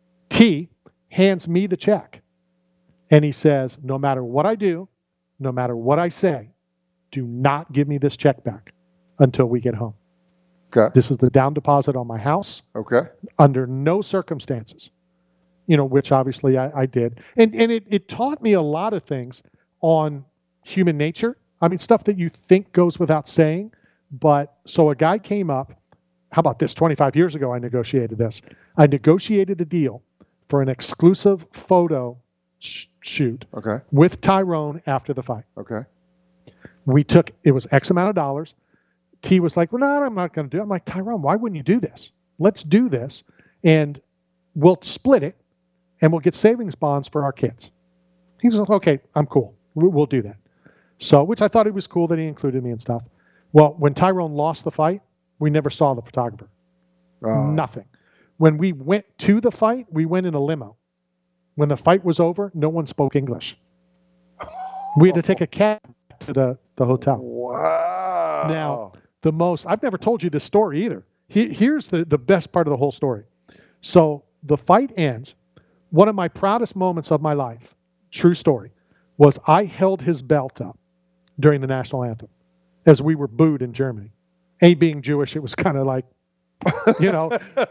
T hands me the check, and he says, no matter what I do, no matter what I say, do not give me this check back until we get home. Okay. This is the down deposit on my house. Okay. Under no circumstances, you know, which obviously I, I did, and and it it taught me a lot of things on human nature. I mean, stuff that you think goes without saying, but so a guy came up, how about this? twenty-five years ago, I negotiated this. I negotiated a deal for an exclusive photo sh- shoot okay. with Tyrone after the fight. Okay. We took, it was X amount of dollars. T was like, well, no, I'm not going to do it. I'm like, Tyrone, why wouldn't you do this? Let's do this, and we'll split it, and we'll get savings bonds for our kids. He's like, okay, I'm cool. We'll do that. So, which I thought it was cool that he included me and stuff. Well, when Tyrone lost the fight, we never saw the photographer. Oh. Nothing. When we went to the fight, we went in a limo. When the fight was over, no one spoke English. We had to take a cab to the, the hotel. Wow. Now, the most, I've never told you this story either. He, here's the, the best part of the whole story. So the fight ends. One of my proudest moments of my life, true story, was I held his belt up during the national anthem as we were booed in Germany. A, being Jewish, it was kind of like, you know,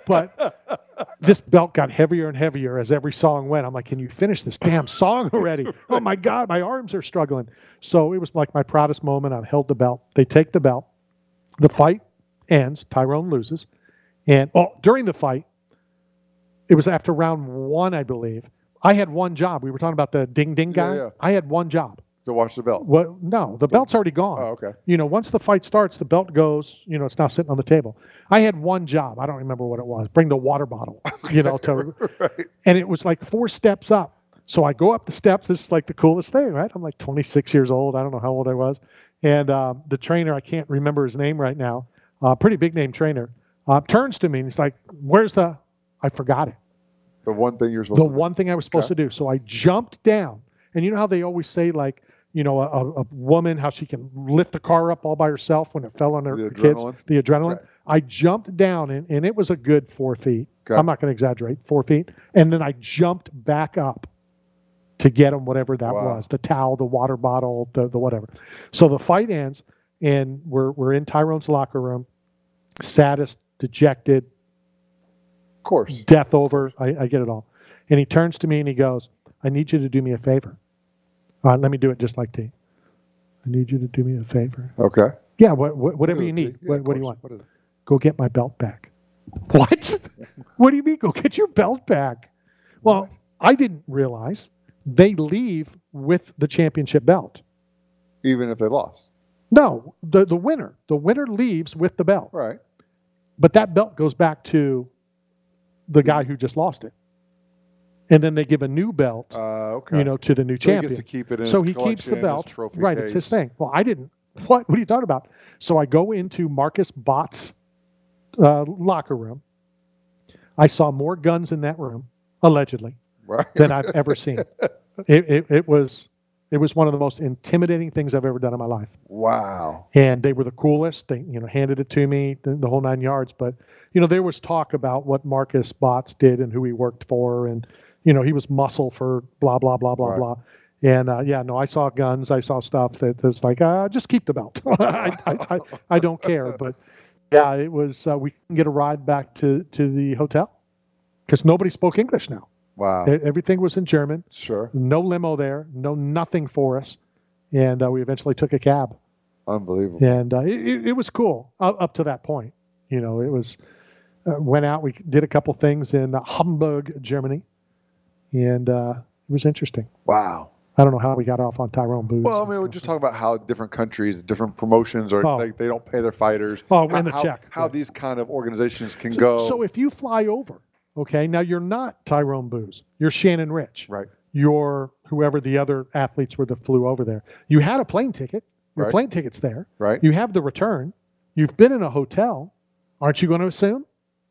but this belt got heavier and heavier as every song went. I'm like, can you finish this damn song already? Oh my God, my arms are struggling. So it was like my proudest moment. I held the belt. They take the belt. The fight ends. Tyrone loses. And oh, during the fight, it was after round one, I believe. I had one job. We were talking about the ding ding guy. Yeah, yeah. I had one job. To watch the belt. Well, no, the belt's already gone. Oh, okay. You know, once the fight starts, the belt goes, you know, it's now sitting on the table. I had one job. I don't remember what it was. Bring the water bottle, you know, to, right. And it was like four steps up. So I go up the steps. This is like the coolest thing, right? I'm like twenty-six years old. I don't know how old I was. And uh, the trainer, I can't remember his name right now, uh, pretty big name trainer, uh, turns to me and he's like, where's the, I forgot it. The one thing you're supposed The to do. one thing I was supposed Okay. to do. So I jumped down. And you know how they always say, like, you know, a, a woman, how she can lift a car up all by herself when it fell on her The kids, adrenaline? the adrenaline. Okay. I jumped down, and, and it was a good four feet. Okay. I'm not going to exaggerate, four feet. And then I jumped back up to get him whatever that Wow. was, the towel, the water bottle, the, the whatever. So the fight ends, and we're we're in Tyrone's locker room, saddest, dejected, Of course. death over. I, I get it all. And he turns to me and he goes, I need you to do me a favor. All right, let me do it just like T. I need you to do me a favor. Okay. Yeah, what, what, whatever Do you it, need. T. Yeah, what of what do you course. want? What is it? Go get my belt back. What? What do you mean, go get your belt back? Well, I didn't realize they leave with the championship belt. Even if they lost. No, the, the winner. The winner leaves with the belt. Right. But that belt goes back to the guy who just lost it. And then they give a new belt, Uh, okay. you know, to the new So he champion. gets to keep it in so his he keeps the collection, his belt. trophy Right, it's his case. thing. Well, I didn't. What? What are you talking about? So I go into Marcus Bott's uh, locker room. I saw more guns in that room, allegedly, right. than I've ever seen. It, it, it was it was one of the most intimidating things I've ever done in my life. Wow. And they were the coolest. They, you know, handed it to me, the, the whole nine yards. But, you know, there was talk about what Marcus Botts did and who he worked for. And, you know, he was muscle for blah, blah, blah, blah, Right. blah. And, uh, yeah, no, I saw guns. I saw stuff that was like, uh, just keep the belt. I, I, I, I don't care. But, yeah, it was, uh, we can get a ride back to, to the hotel because nobody spoke English now. Wow. E- Everything was in German. Sure. No limo there. No nothing for us. And uh, we eventually took a cab. Unbelievable. And uh, it, it was cool up, up to that point. You know, it was, uh, went out, we did a couple things in uh, Hamburg, Germany. And uh, it was interesting. Wow. I don't know how we got off on Tyrone Booze. Well, I mean, we're just talking about how different countries, different promotions, or Oh. like they don't pay their fighters. Oh, how, and the how, check. How these kind of organizations can go. So if you fly over, okay, now you're not Tyrone Booze. You're Shannon Rich. Right. You're whoever the other athletes were that flew over there. You had a plane ticket. Your Right. plane ticket's there. Right. You have the return. You've been in a hotel. Aren't you going to assume?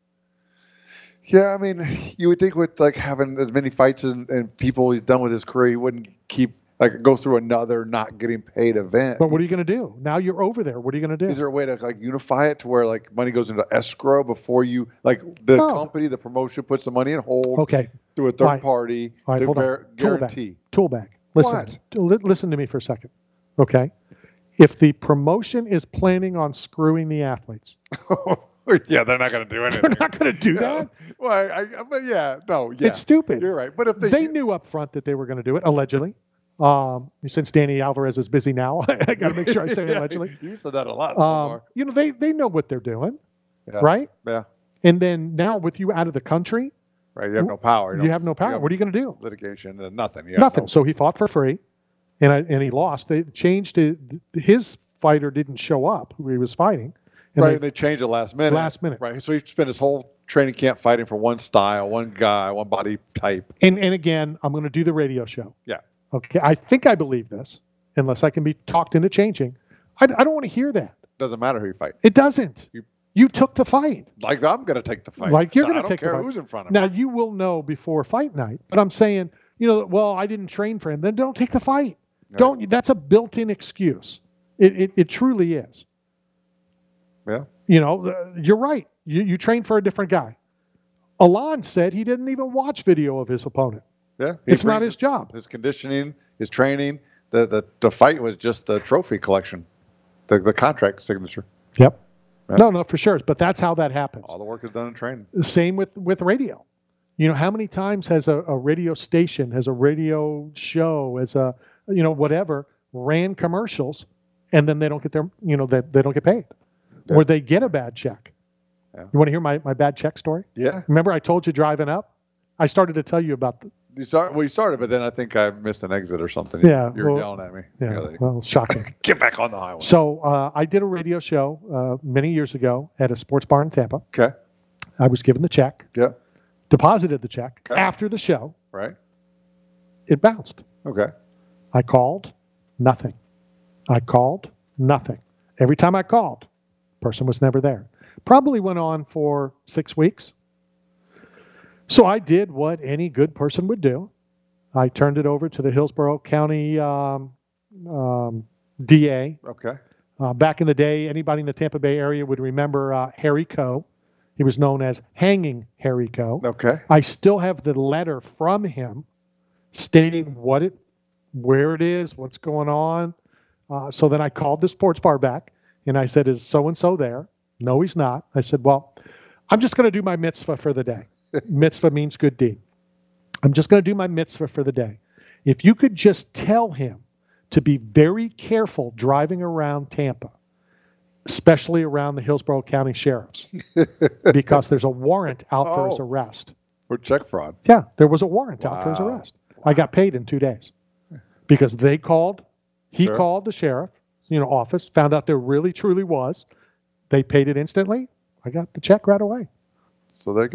Yeah, I mean, you would think with like having as many fights and, and people he's done with his career, he wouldn't keep like go through another not getting paid event. But what are you going to do? Now you're over there. What are you going to do? Is there a way to like unify it to where like money goes into escrow before you like the Oh. company, the promotion puts the money in hold Okay. to a third All right. party All right, to hold on. ver- Tool bag. guarantee? Tool bag. Listen, What? li- listen to me for a second. Okay. If the promotion is planning on screwing the athletes, Yeah, they're not going to do anything. they're not going to do that. Well, I, I, but yeah, no, yeah, It's stupid. You're right. But if they, They knew up front that they were going to do it, allegedly. Um, since Danny Alvarez is busy now, I got to make sure I say Yeah, allegedly. you said that a lot so Um, far. you know, they they know what they're doing, Yeah. right? Yeah, And then now with you out of the country, right. You have no power. you have no power. What are you going to do? Litigation and nothing. You have Nothing. no- So he fought for free, and I, and he lost. They changed it. His fighter didn't show up who he was fighting. And right, they- and they changed it last minute. Last minute. Right. So he spent his whole training camp fighting for one style, one guy, one body type. and and again, I'm going to do the radio show. Yeah. Okay. I think I believe this, unless I can be talked into changing. I, I don't want to hear that. Doesn't matter who you fight. It doesn't. You- You took the fight. Like I'm going to take the fight. Like you're I going to don't take care the fight. who's in front of me. Now you will know before fight night, but I'm saying, you know, well, I didn't train for him. Then don't take the fight. Right. Don't. That's a built-in excuse. It it, it truly is. Yeah. You know, uh, you're right. You you trained for a different guy. Alon said he didn't even watch video of his opponent. Yeah. He It's not brings his job. His conditioning, his training. The the the fight was just the trophy collection, the the contract signature. Yep. Yeah. No, no, for sure. But that's how that happens. All the work is done in training. Same with, with radio. You know, how many times has a, a radio station, has a radio show, as a, you know, whatever, ran commercials and then they don't get their, you know, they, they don't get paid Yeah. or they get a bad check. Yeah. You want to hear my, my bad check story? Yeah. Remember I told you driving up? I started to tell you about the, You start well. You started, but then I think I missed an exit or something. Yeah, You were well, yelling at me. yeah, You're like, well, shocking. Get back on the highway. So uh, I did a radio show uh, many years ago at a sports bar in Tampa. Okay. I was given the check, Yeah. deposited the check. Okay. After the show, Right. it bounced. Okay. I called, nothing. I called, nothing. Every time I called, person was never there. Probably went on for six weeks. So I did what any good person would do. I turned it over to the Hillsborough County um, um, D A. Okay. Uh, back in the day, anybody in the Tampa Bay area would remember uh, Harry Coe. He was known as Hanging Harry Coe. Okay. I still have the letter from him stating what it, where it is, what's going on. Uh, so then I called the sports bar back and I said, "Is so and so there?" No, he's not. I said, "Well, I'm just going to do my mitzvah for the day." Mitzvah means good deed. I'm just going to do my mitzvah for the day. If you could just tell him to be very careful driving around Tampa, especially around the Hillsborough County Sheriffs, because there's a warrant out for his Oh. arrest. For check fraud. Yeah, there was a warrant out for his Wow. arrest. I got paid in two days because they called, he Sure. called the sheriff, you know, office, found out there really truly was. They paid it instantly. I got the check right away. So there you go.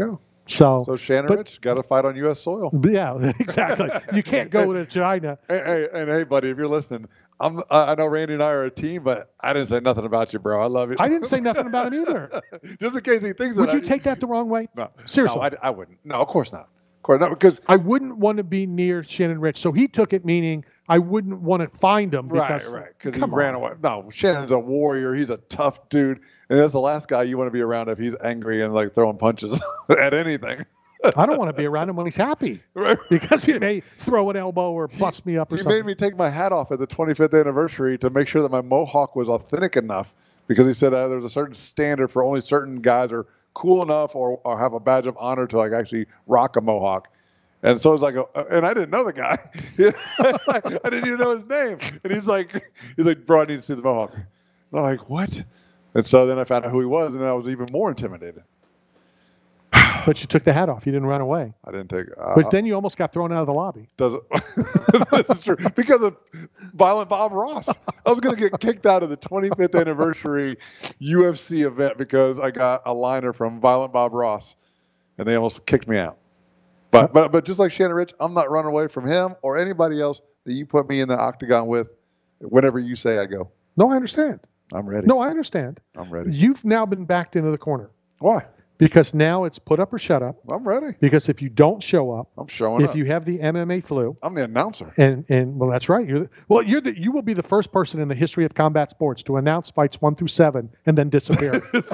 So, so Shannon but- Rich got to fight on U S soil. Yeah, exactly. You can't go to China. Hey, hey, and hey, buddy, if you're listening, I'm, I know Randy and I are a team, but I didn't say nothing about you, bro. I love you. I didn't say nothing about him either. Just in case he thinks Would that. you I, take that the wrong way? No. Seriously. No, I, I wouldn't. No, of course not. Of course not. Because I wouldn't want to be near Shannon Rich. So he took it meaning I wouldn't want to find him because, right, right. Because he come ran on. away. No, Shannon's a warrior. He's a tough dude. And that's the last guy you want to be around if he's angry and like throwing punches at anything. I don't want to be around him when he's happy Right. because he may throw an elbow or bust me up or He something. made me take my hat off at the twenty-fifth anniversary to make sure that my mohawk was authentic enough because he said uh, there's a certain standard for only certain guys are cool enough or, or have a badge of honor to like actually rock a mohawk. And so it was like, a, and I didn't know the guy. I didn't even know his name. And he's like, he's like, bro, I need to see the mohawk. And I'm like, what? And so then I found out who he was, and then I was even more intimidated. But you took the hat off. You didn't run away. I didn't take. Uh, But then you almost got thrown out of the lobby. Does it? This is true because of Violent Bob Ross. I was going to get kicked out of the twenty-fifth anniversary U F C event because I got a liner from Violent Bob Ross, and they almost kicked me out. But but but just like Shannon Rich, I'm not running away from him or anybody else that you put me in the octagon with. Whenever you say I go, No, I understand. I'm ready. No, I understand. I'm ready. You've now been backed into the corner. Why? Because now it's put up or shut up. I'm ready. Because if you don't show up, I'm showing if up. you have the M M A flu, I'm the announcer. and and well, that's right. You're the, well, you're the, you will be the first person in the history of combat sports to announce fights one through seven and then disappear.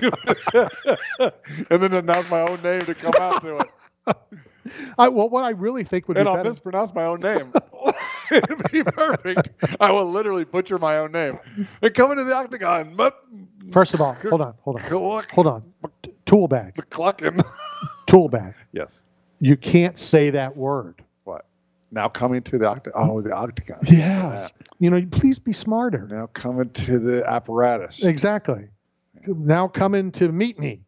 And then announce my own name to come out to it. I, well, what I really think would And be I'll better. mispronounce my own name. It'd be perfect. I will literally butcher my own name. And come into the octagon. But First of all, hold on, hold on, Cluck. hold on. Tool bag, Clucking. tool bag. Yes. You can't say that word. What? Now coming to the octagon. Oh, the octagon. Yes. You know, please be smarter. Now coming to the apparatus. Exactly. Now coming to meet me.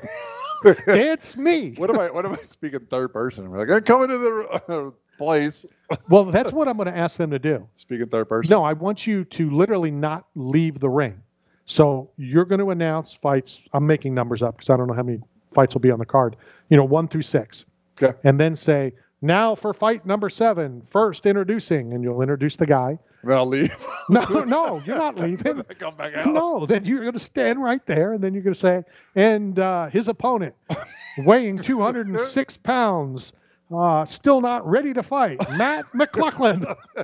It's me. What am I? What am I speaking third person? I'm like, I'm coming to the uh, place. Well, that's what I'm going to ask them to do. Speaking third person. No, I want you to literally not leave the ring. So you're going to announce fights. I'm making numbers up because I don't know how many fights will be on the card. You know, one through six. Okay. And then say, now for fight number seven, first introducing, and you'll introduce the guy. Then I'll leave. No, no, you're not leaving. I come back out. No, then you're going to stand right there, and then you're going to say, and uh, his opponent, weighing two hundred six pounds, uh, still not ready to fight, Matt McLaughlin.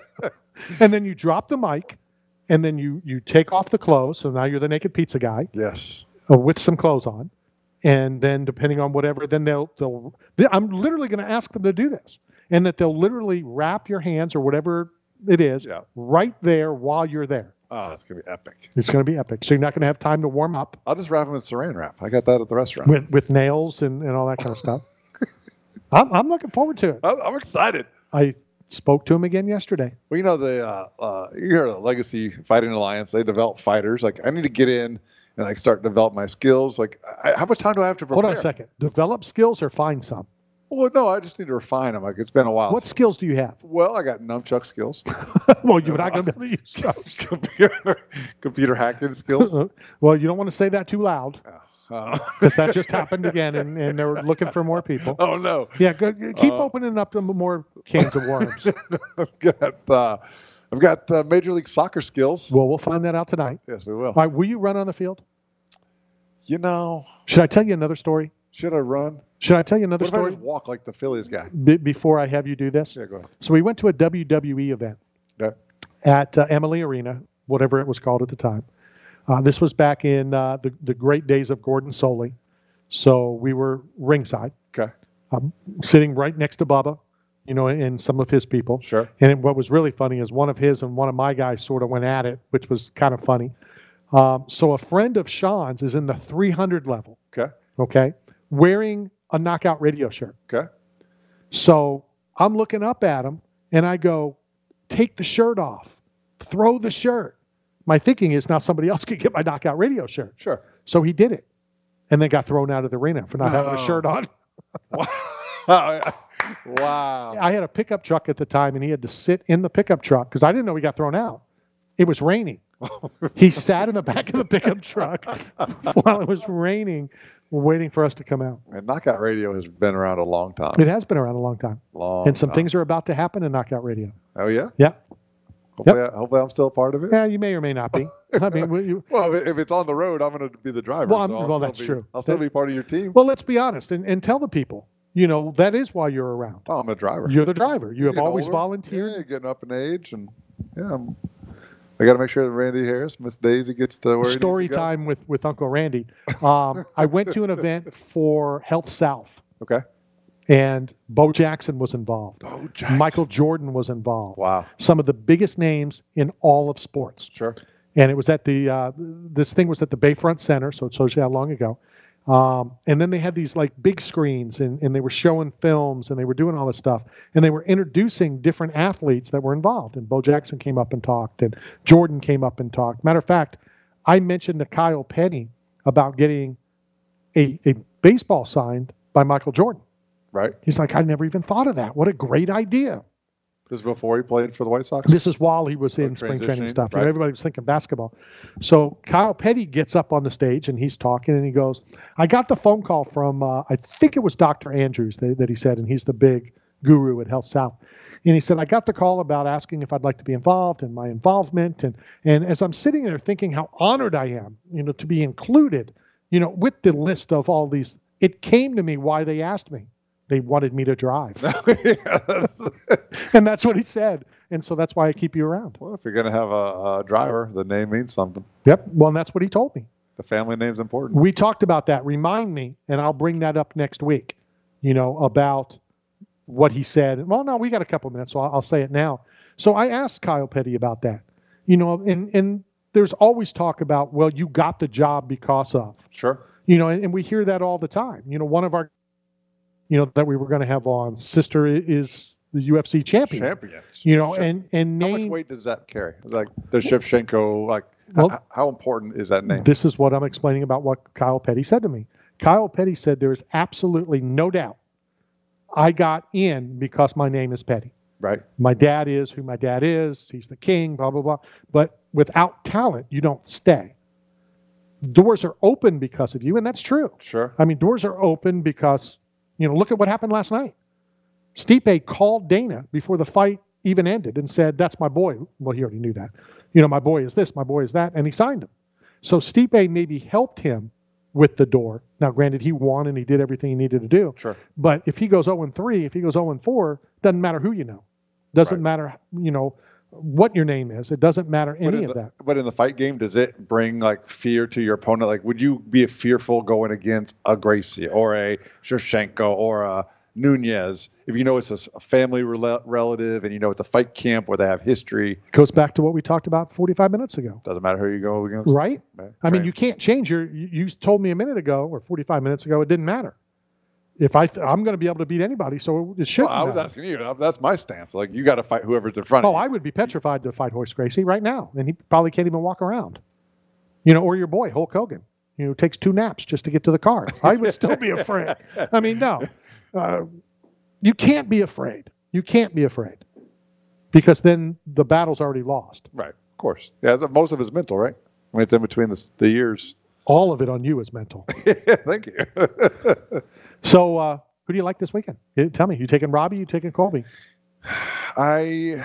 And then you drop the mic, and then you you take off the clothes. So now you're the naked pizza guy. Yes. Uh, with some clothes on, and then depending on whatever, then they'll they'll. They, I'm literally going to ask them to do this, and that they'll literally wrap your hands or whatever it is Yeah. right there while you're there. Oh, it's gonna be epic. It's going to be epic. So you're not going to have time to warm up I'll just wrap them in saran wrap. I got that at the restaurant. with, with nails and, and all that kind of stuff. I'm, I'm looking forward to it. I'm, I'm excited. I spoke to him again yesterday. Well, you know the uh, uh, you heard of the Legacy Fighting Alliance. They develop fighters. Like I need to get in and like start to develop my skills. Like I, how much time do I have to prepare? Hold on a second. Develop skills or find some? Well, no, I just need to refine them. Like it's been a while. What skills do you have? Well, I got nunchuck skills, Well, you're not going to be able to use those. computer, computer hacking skills. Well, you don't want to say that too loud Uh, because that just happened again, and, and they're looking for more people. oh no! Yeah, good. Keep Uh, opening up the more cans of worms. I've got uh, I've got uh, Major League Soccer skills. Well, we'll find that out tonight. Yes, we will. All right, will you run on the field? You know, Should I tell you another story? should I run? Should I tell you another What if I story just walk like the Phillies guy? b- before I have you do this? Yeah, go ahead. So we went to a W W E event Yeah. at uh, Emily Arena, whatever it was called at the time. Uh, this was back in uh, the, the great days of Gordon Soley. So we were ringside, Okay. um, sitting right next to Bubba, you know, and some of his people. Sure. And what was really funny is one of his and one of my guys sort of went at it, which was kind of funny. Um, so a friend of Sean's is in the three hundred level, Okay. okay, wearing a Knockout Radio shirt. Okay. So I'm looking up at him, and I go, take the shirt off. Throw the shirt. My thinking is now somebody else could get my Knockout Radio shirt. Sure. So he did it, and then got thrown out of the arena for not having a No. shirt on. Wow. I had a pickup truck at the time, and he had to sit in the pickup truck because I didn't know he got thrown out. It was raining. He sat in the back of the pickup truck while it was raining, waiting for us to come out. And Knockout Radio has been around a long time. It has been around a long time. Long and some time. things are about to happen in Knockout Radio. Oh, yeah? Yeah. Hopefully, I, hopefully I'm still a part of it. Yeah, you may or may not be. I mean, will you, well, if, if it's on the road, I'm going to be the driver. Well, I'm- so I'll well, still that's be- true. I'll still That- be part of your team. well, let's be honest and, and tell the people, you know, that is why you're around. Oh, I'm a driver. You're the driver. You have Getting always older. volunteered. Yeah, getting up in age, and yeah, I'm, I got to make sure that Randy Harris, Miss Daisy, gets to where he Story needs to go. time with, with Uncle Randy. Um, I went to an event for Health South. Okay. And Bo Jackson was involved. Bo Jackson. Michael Jordan was involved. Wow. Some of the biggest names in all of sports. Sure. And it was at the, uh, this thing was at the Bayfront Center, so it shows you how long ago. Um, and then they had these like big screens and, and they were showing films and they were doing all this stuff. And they were introducing different athletes that were involved. And Bo Jackson came up and talked and Jordan came up and talked. Matter of fact, I mentioned to Kyle Petty about getting a, a baseball signed by Michael Jordan. Right. He's like, I never even thought of that. What a great idea. This is before he played for the White Sox? This is while he was in spring training transitioning, stuff. You know, right. everybody was thinking basketball. So Kyle Petty gets up on the stage and he's talking and he goes, I got the phone call from, uh, I think it was Doctor Andrews that, that he said, and he's the big guru at Health South. And he said, I got the call about asking if I'd like to be involved and my involvement. And, and as I'm sitting there thinking how honored I am, you know, to be included, you know, with the list of all these, it came to me why they asked me. They wanted me to drive. And that's what he said. And so that's why I keep you around. Well, if you're going to have a, a driver, the name means something. Yep. Well, and that's what he told me. The family name's important. We talked about that. Remind me, and I'll bring that up next week, you know, about what he said. Well, no, we got a couple minutes, so I'll, I'll say it now. So I asked Kyle Petty about that, you know, and, and there's always talk about, well, you got the job because of. Sure. You know, and, and we hear that all the time. You know, one of our, you know, that we were going to have on, sister is the U F C champion. Champion. You know, Sure. and, and How name, much weight does that carry? It's like the Shevchenko, like, Well, h- how important is that name? This is what I'm explaining about what Kyle Petty said to me. Kyle Petty said there is absolutely no doubt I got in because my name is Petty. Right. My dad is who my dad is. He's the king, blah, blah, blah. But without talent, you don't stay. Doors are open because of you, and that's true. Sure. I mean, doors are open because, you know, look at what happened last night. Stipe called Dana before the fight even ended and said, that's my boy. Well, he already knew that. You know, my boy is this, my boy is that, and he signed him. So Stipe maybe helped him with the door. Now, granted, he won and he did everything he needed to do. Sure. But if he goes oh and three, if he goes oh and four, doesn't matter who you know. Doesn't Right. matter, you know, what your name is. It doesn't matter But any in of the- that. But in the fight game, does it bring like fear to your opponent? Like, would you be fearful going against a Gracie or a Shevchenko or a Nunez if you know it's a s- a family rela- relative and you know it's a fight camp where they have history? Goes back to what we talked about forty-five minutes ago. Doesn't matter who you go against. Right? Man, I mean, train. you can't change your, you, you told me a minute ago or forty-five minutes ago, it didn't matter. If I, th- I'm going to be able to beat anybody, so it shouldn't Well, I was matter. asking you. That's my stance. Like, you got to fight whoever's in front Oh, of you. I would be petrified to fight Horace Gracie right now, and he probably can't even walk around. You know, or your boy, Hulk Hogan, you know, takes two naps just to get to the car. I would still be afraid. I mean, no. Uh, you can't be afraid. You can't be afraid. Because then the battle's already lost. Right. Of course. Yeah. So most of it's mental, right? I mean, it's in between the, the years. All of it on you is mental. Thank you. So, uh, who do you like this weekend? Eh, Tell me, you taking Robbie? You taking Colby? I,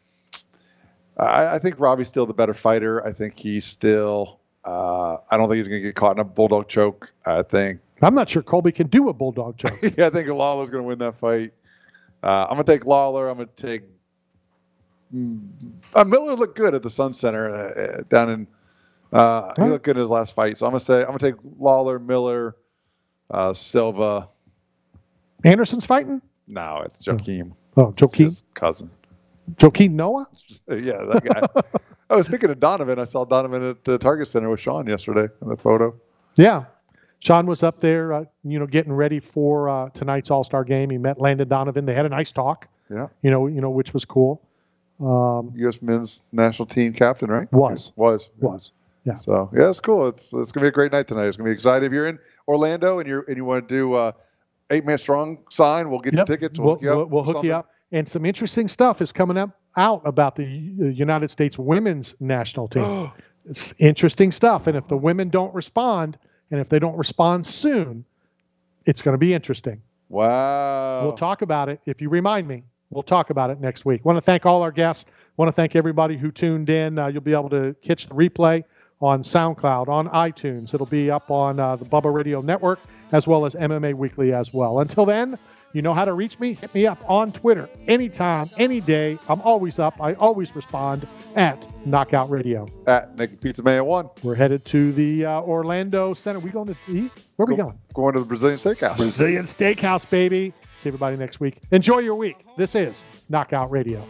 I I think Robbie's still the better fighter. I think he's still. Uh, I don't think he's going to get caught in a bulldog choke. I think. I'm not sure Colby can do a bulldog choke. yeah, I think Lawler's going to win that fight. Uh, I'm going to take Lawler. I'm going to take. Mm, uh, Miller looked good at the Sun Center uh, down in. Uh, he looked good in his last fight, so I'm going to say I'm going to take Lawler, Miller, uh, Silva. Anderson's fighting? No, it's Joaquim. Oh, Joaquim? His cousin. Joaquim Noah? Yeah, that guy. I was thinking of Donovan. I saw Donovan at the Target Center with Sean yesterday in the photo. Yeah. Sean was up there, uh, you know, getting ready for uh, tonight's All-Star game. He met Landon Donovan. They had a nice talk. Yeah. You know, you know, which was cool. Um, U S men's national team captain, right? Was. Was. Was. Yeah. So yeah, it's cool. It's it's gonna be a great night tonight. It's gonna be exciting. If you're in Orlando and you're and you want to do uh, eight man strong sign, we'll get Yep. you tickets. We'll, We'll, hook you up. we'll, we'll hook you up. And some interesting stuff is coming up out about the United States women's national team. It's interesting stuff. And if the women don't respond, and if they don't respond soon, it's going to be interesting. Wow. We'll talk about it. If you remind me, we'll talk about it next week. I want to thank all our guests. I want to thank everybody who tuned in. Uh, you'll be able to catch the replay on SoundCloud, on iTunes. It'll be up on uh, the Bubba Radio Network, as well as M M A Weekly as well. Until then, you know how to reach me. Hit me up on Twitter anytime, any day. I'm always up. I always respond at Knockout Radio. At Naked Pizza Man one. We're headed to the uh, Orlando Center. We going to eat? Where are we Go, going? Going to the Brazilian Steakhouse. Brazilian Steakhouse, baby. See everybody next week. Enjoy your week. This is Knockout Radio.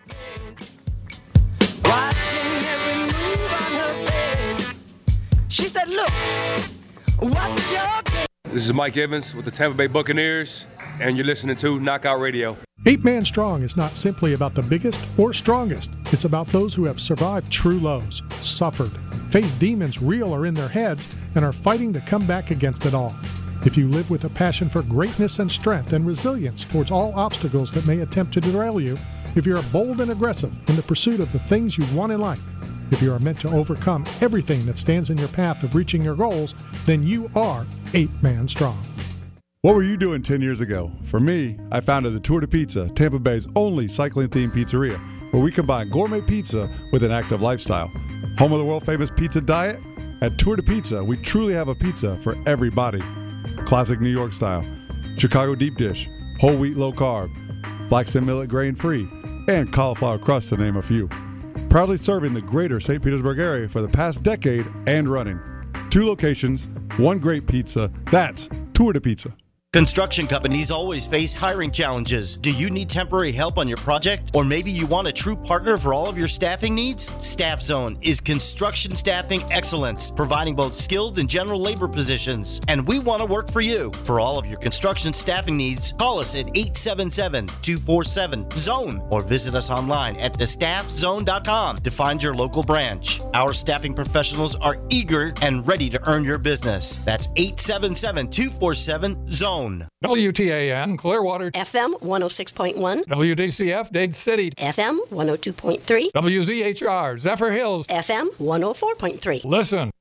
Watching every move on her face. She said, look, what's your game? This is Mike Evans with the Tampa Bay Buccaneers, and you're listening to Knockout Radio. Eight Man Strong is not simply about the biggest or strongest. It's about those who have survived true lows, suffered, faced demons real or in their heads, and are fighting to come back against it all. If you live with a passion for greatness and strength and resilience towards all obstacles that may attempt to derail you, if you're bold and aggressive in the pursuit of the things you want in life, if you are meant to overcome everything that stands in your path of reaching your goals, then you are Eight Man Strong. What were you doing ten years ago? For me, I founded the Tour de Pizza, Tampa Bay's only cycling-themed pizzeria, where we combine gourmet pizza with an active lifestyle. Home of the world-famous pizza diet? At Tour de Pizza, we truly have a pizza for everybody. Classic New York style, Chicago deep dish, whole wheat low carb, flaxen millet grain free, and cauliflower crust to name a few. Proudly serving the greater Saint Petersburg area for the past decade and running. Two locations, one great pizza. That's Tour de Pizza. Construction companies always face hiring challenges. Do you need temporary help on your project? Or maybe you want a true partner for all of your staffing needs? Staff Zone is construction staffing excellence, providing both skilled and general labor positions. And we want to work for you. For all of your construction staffing needs, call us at eight seven seven, two four seven, zone or visit us online at the staff zone dot com to find your local branch. Our staffing professionals are eager and ready to earn your business. That's eight seven seven, two four seven, zone. W T A N Clearwater, F M one oh six point one, W D C F Dade City, F M one oh two point three, W Z H R Zephyr Hills, F M one oh four point three. Listen.